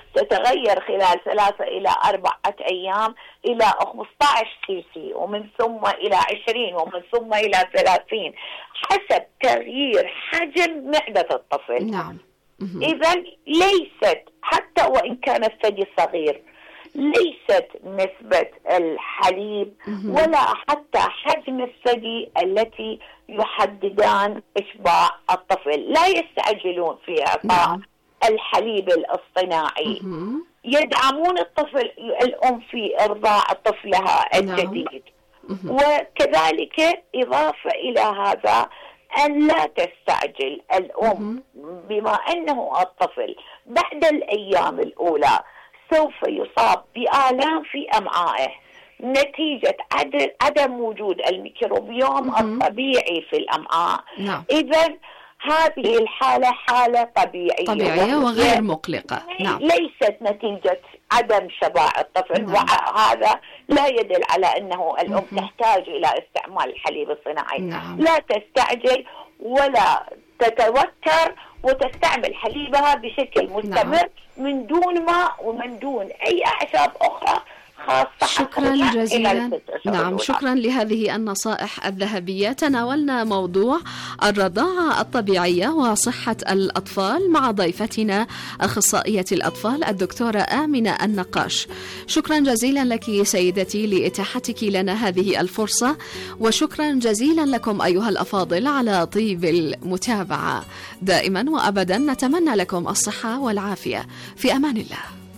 تتغير خلال ثلاثة إلى أربعة أيام إلى خمسة عشر سي سي، ومن ثم إلى عشرين، ومن ثم إلى ثلاثين، حسب تغيير حجم معدة الطفل. نعم. إذا ليست، حتى وإن كان الثدي صغير، ليست نسبة الحليب ولا حتى حجم الثدي التي يحددان إشباع الطفل. لا يستعجلون في إعطاء الحليب الاصطناعي، يدعمون الطفل الأم في إرضاع طفلها الجديد. وكذلك إضافة إلى هذا أن لا تستعجل الأم، بما أنه الطفل بعد الأيام الأولى سوف يصاب بآلام في أمعائه نتيجة عدم وجود الميكروبيوم الطبيعي في الأمعاء. نعم. إذن هذه الحالة حالة طبيعية طبيعية وغير مقلقة. نعم. ليست نتيجة عدم شبع الطفل. نعم. وهذا لا يدل على أنه الأم مم. تحتاج إلى استعمال الحليب الصناعي. نعم. لا تستعجل ولا تتوتر وتستعمل حليبها بشكل مستمر. نعم. من دون ماء ومن دون أي أعشاب أخرى خاصة. شكرا جزيلا. نعم، شكرا لهذه النصائح الذهبية. تناولنا موضوع الرضاعة الطبيعية وصحة الأطفال مع ضيفتنا أخصائية الأطفال الدكتورة آمنة النقاش. شكرا جزيلا لك سيدتي لإتاحتك لنا هذه الفرصة، وشكرا جزيلا لكم أيها الأفاضل على طيب المتابعة. دائما وأبدا نتمنى لكم الصحة والعافية. في أمان الله.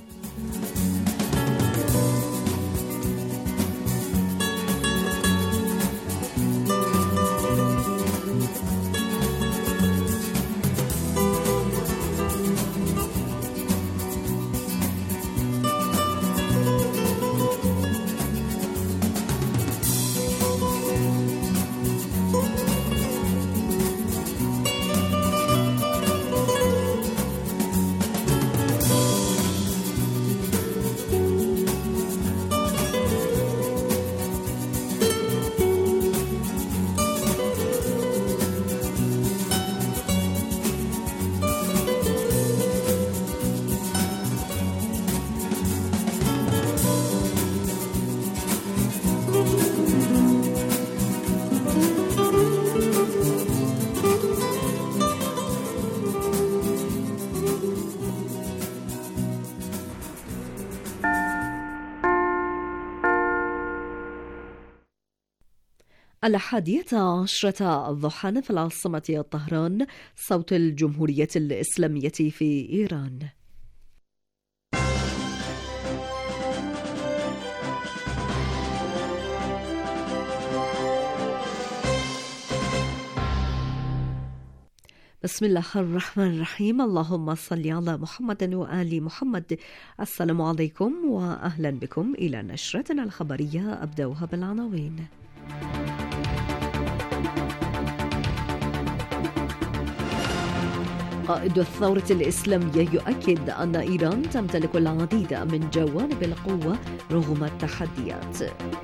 الحادية عشرة الضحى في العاصمة طهران، صوت الجمهورية الإسلامية في إيران. بسم الله الرحمن الرحيم. اللهم صل على محمد وآل محمد. السلام عليكم وأهلا بكم إلى نشرتنا الخبرية. أبدأها بالعناوين. قائد الثورة الإسلامية يؤكد أن إيران تمتلك العديد من جوانب القوة رغم التحديات.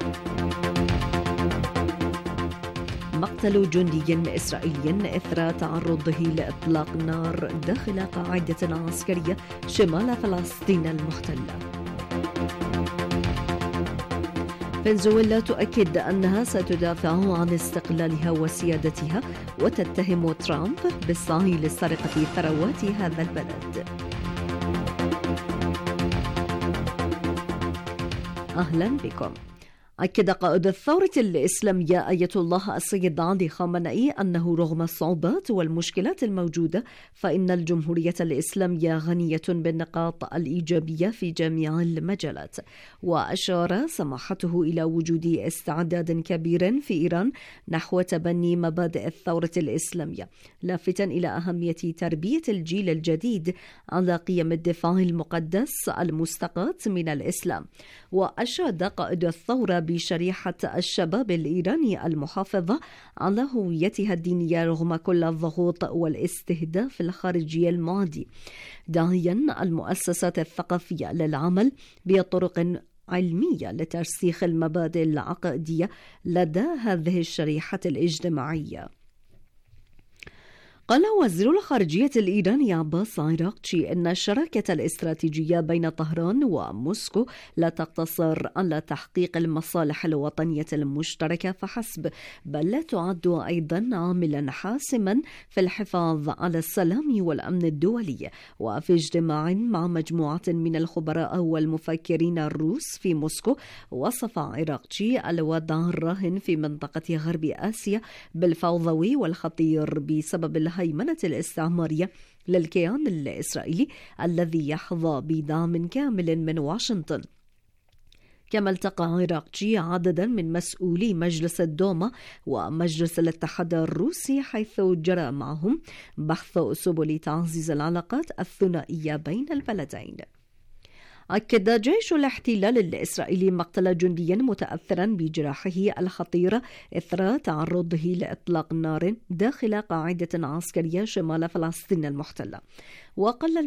مقتل جندي إسرائيلي إثر تعرضه لإطلاق نار داخل قاعدة عسكرية شمال فلسطين المحتلة. فنزويلا تؤكد أنها ستدافع عن استقلالها وسيادتها وتتهم ترامب بالسعي لسرقة ثروات هذا البلد. أهلا بكم. أكد قائد الثورة الإسلامية آية الله السيد علي خامنئي أنه رغم الصعوبات والمشكلات الموجودة فإن الجمهورية الإسلامية غنية بالنقاط الإيجابية في جميع المجالات. وأشار سماحته إلى وجود استعداد كبير في إيران نحو تبني مبادئ الثورة الإسلامية، لافتاً إلى أهمية تربية الجيل الجديد على قيم الدفاع المقدس المستقاة من الإسلام. وأشاد قائد الثورة بشريحة الشباب الإيراني المحافظة على هويتها الدينية رغم كل الضغوط والاستهداف الخارجي المعادي، داعيا المؤسسات الثقافية للعمل بطرق علمية لترسيخ المبادئ العقائدية لدى هذه الشريحة الاجتماعية. قال وزير الخارجية الإيراني عباس عراقچي إن الشراكة الاستراتيجية بين طهران وموسكو لا تقتصر على تحقيق المصالح الوطنية المشتركة فحسب، بل تعد أيضا عاملا حاسما في الحفاظ على السلام والأمن الدولي. وفي اجتماع مع مجموعة من الخبراء والمفكرين الروس في موسكو، وصف عراقچي الوضع الراهن في منطقة غرب آسيا بالفوضوي والخطير بسبب الهيمنة الاستعمارية للكيان الإسرائيلي الذي يحظى بدعم كامل من واشنطن. كما التقى عراقچي عددا من مسؤولي مجلس الدوما ومجلس الاتحاد الروسي، حيث جرى معهم بحث سبل تعزيز العلاقات الثنائية بين البلدين. أكد جيش الاحتلال الإسرائيلي مقتل جندي متأثرا بجراحه الخطيرة إثر تعرضه لإطلاق نار داخل قاعدة عسكرية شمال فلسطين المحتلة. وقال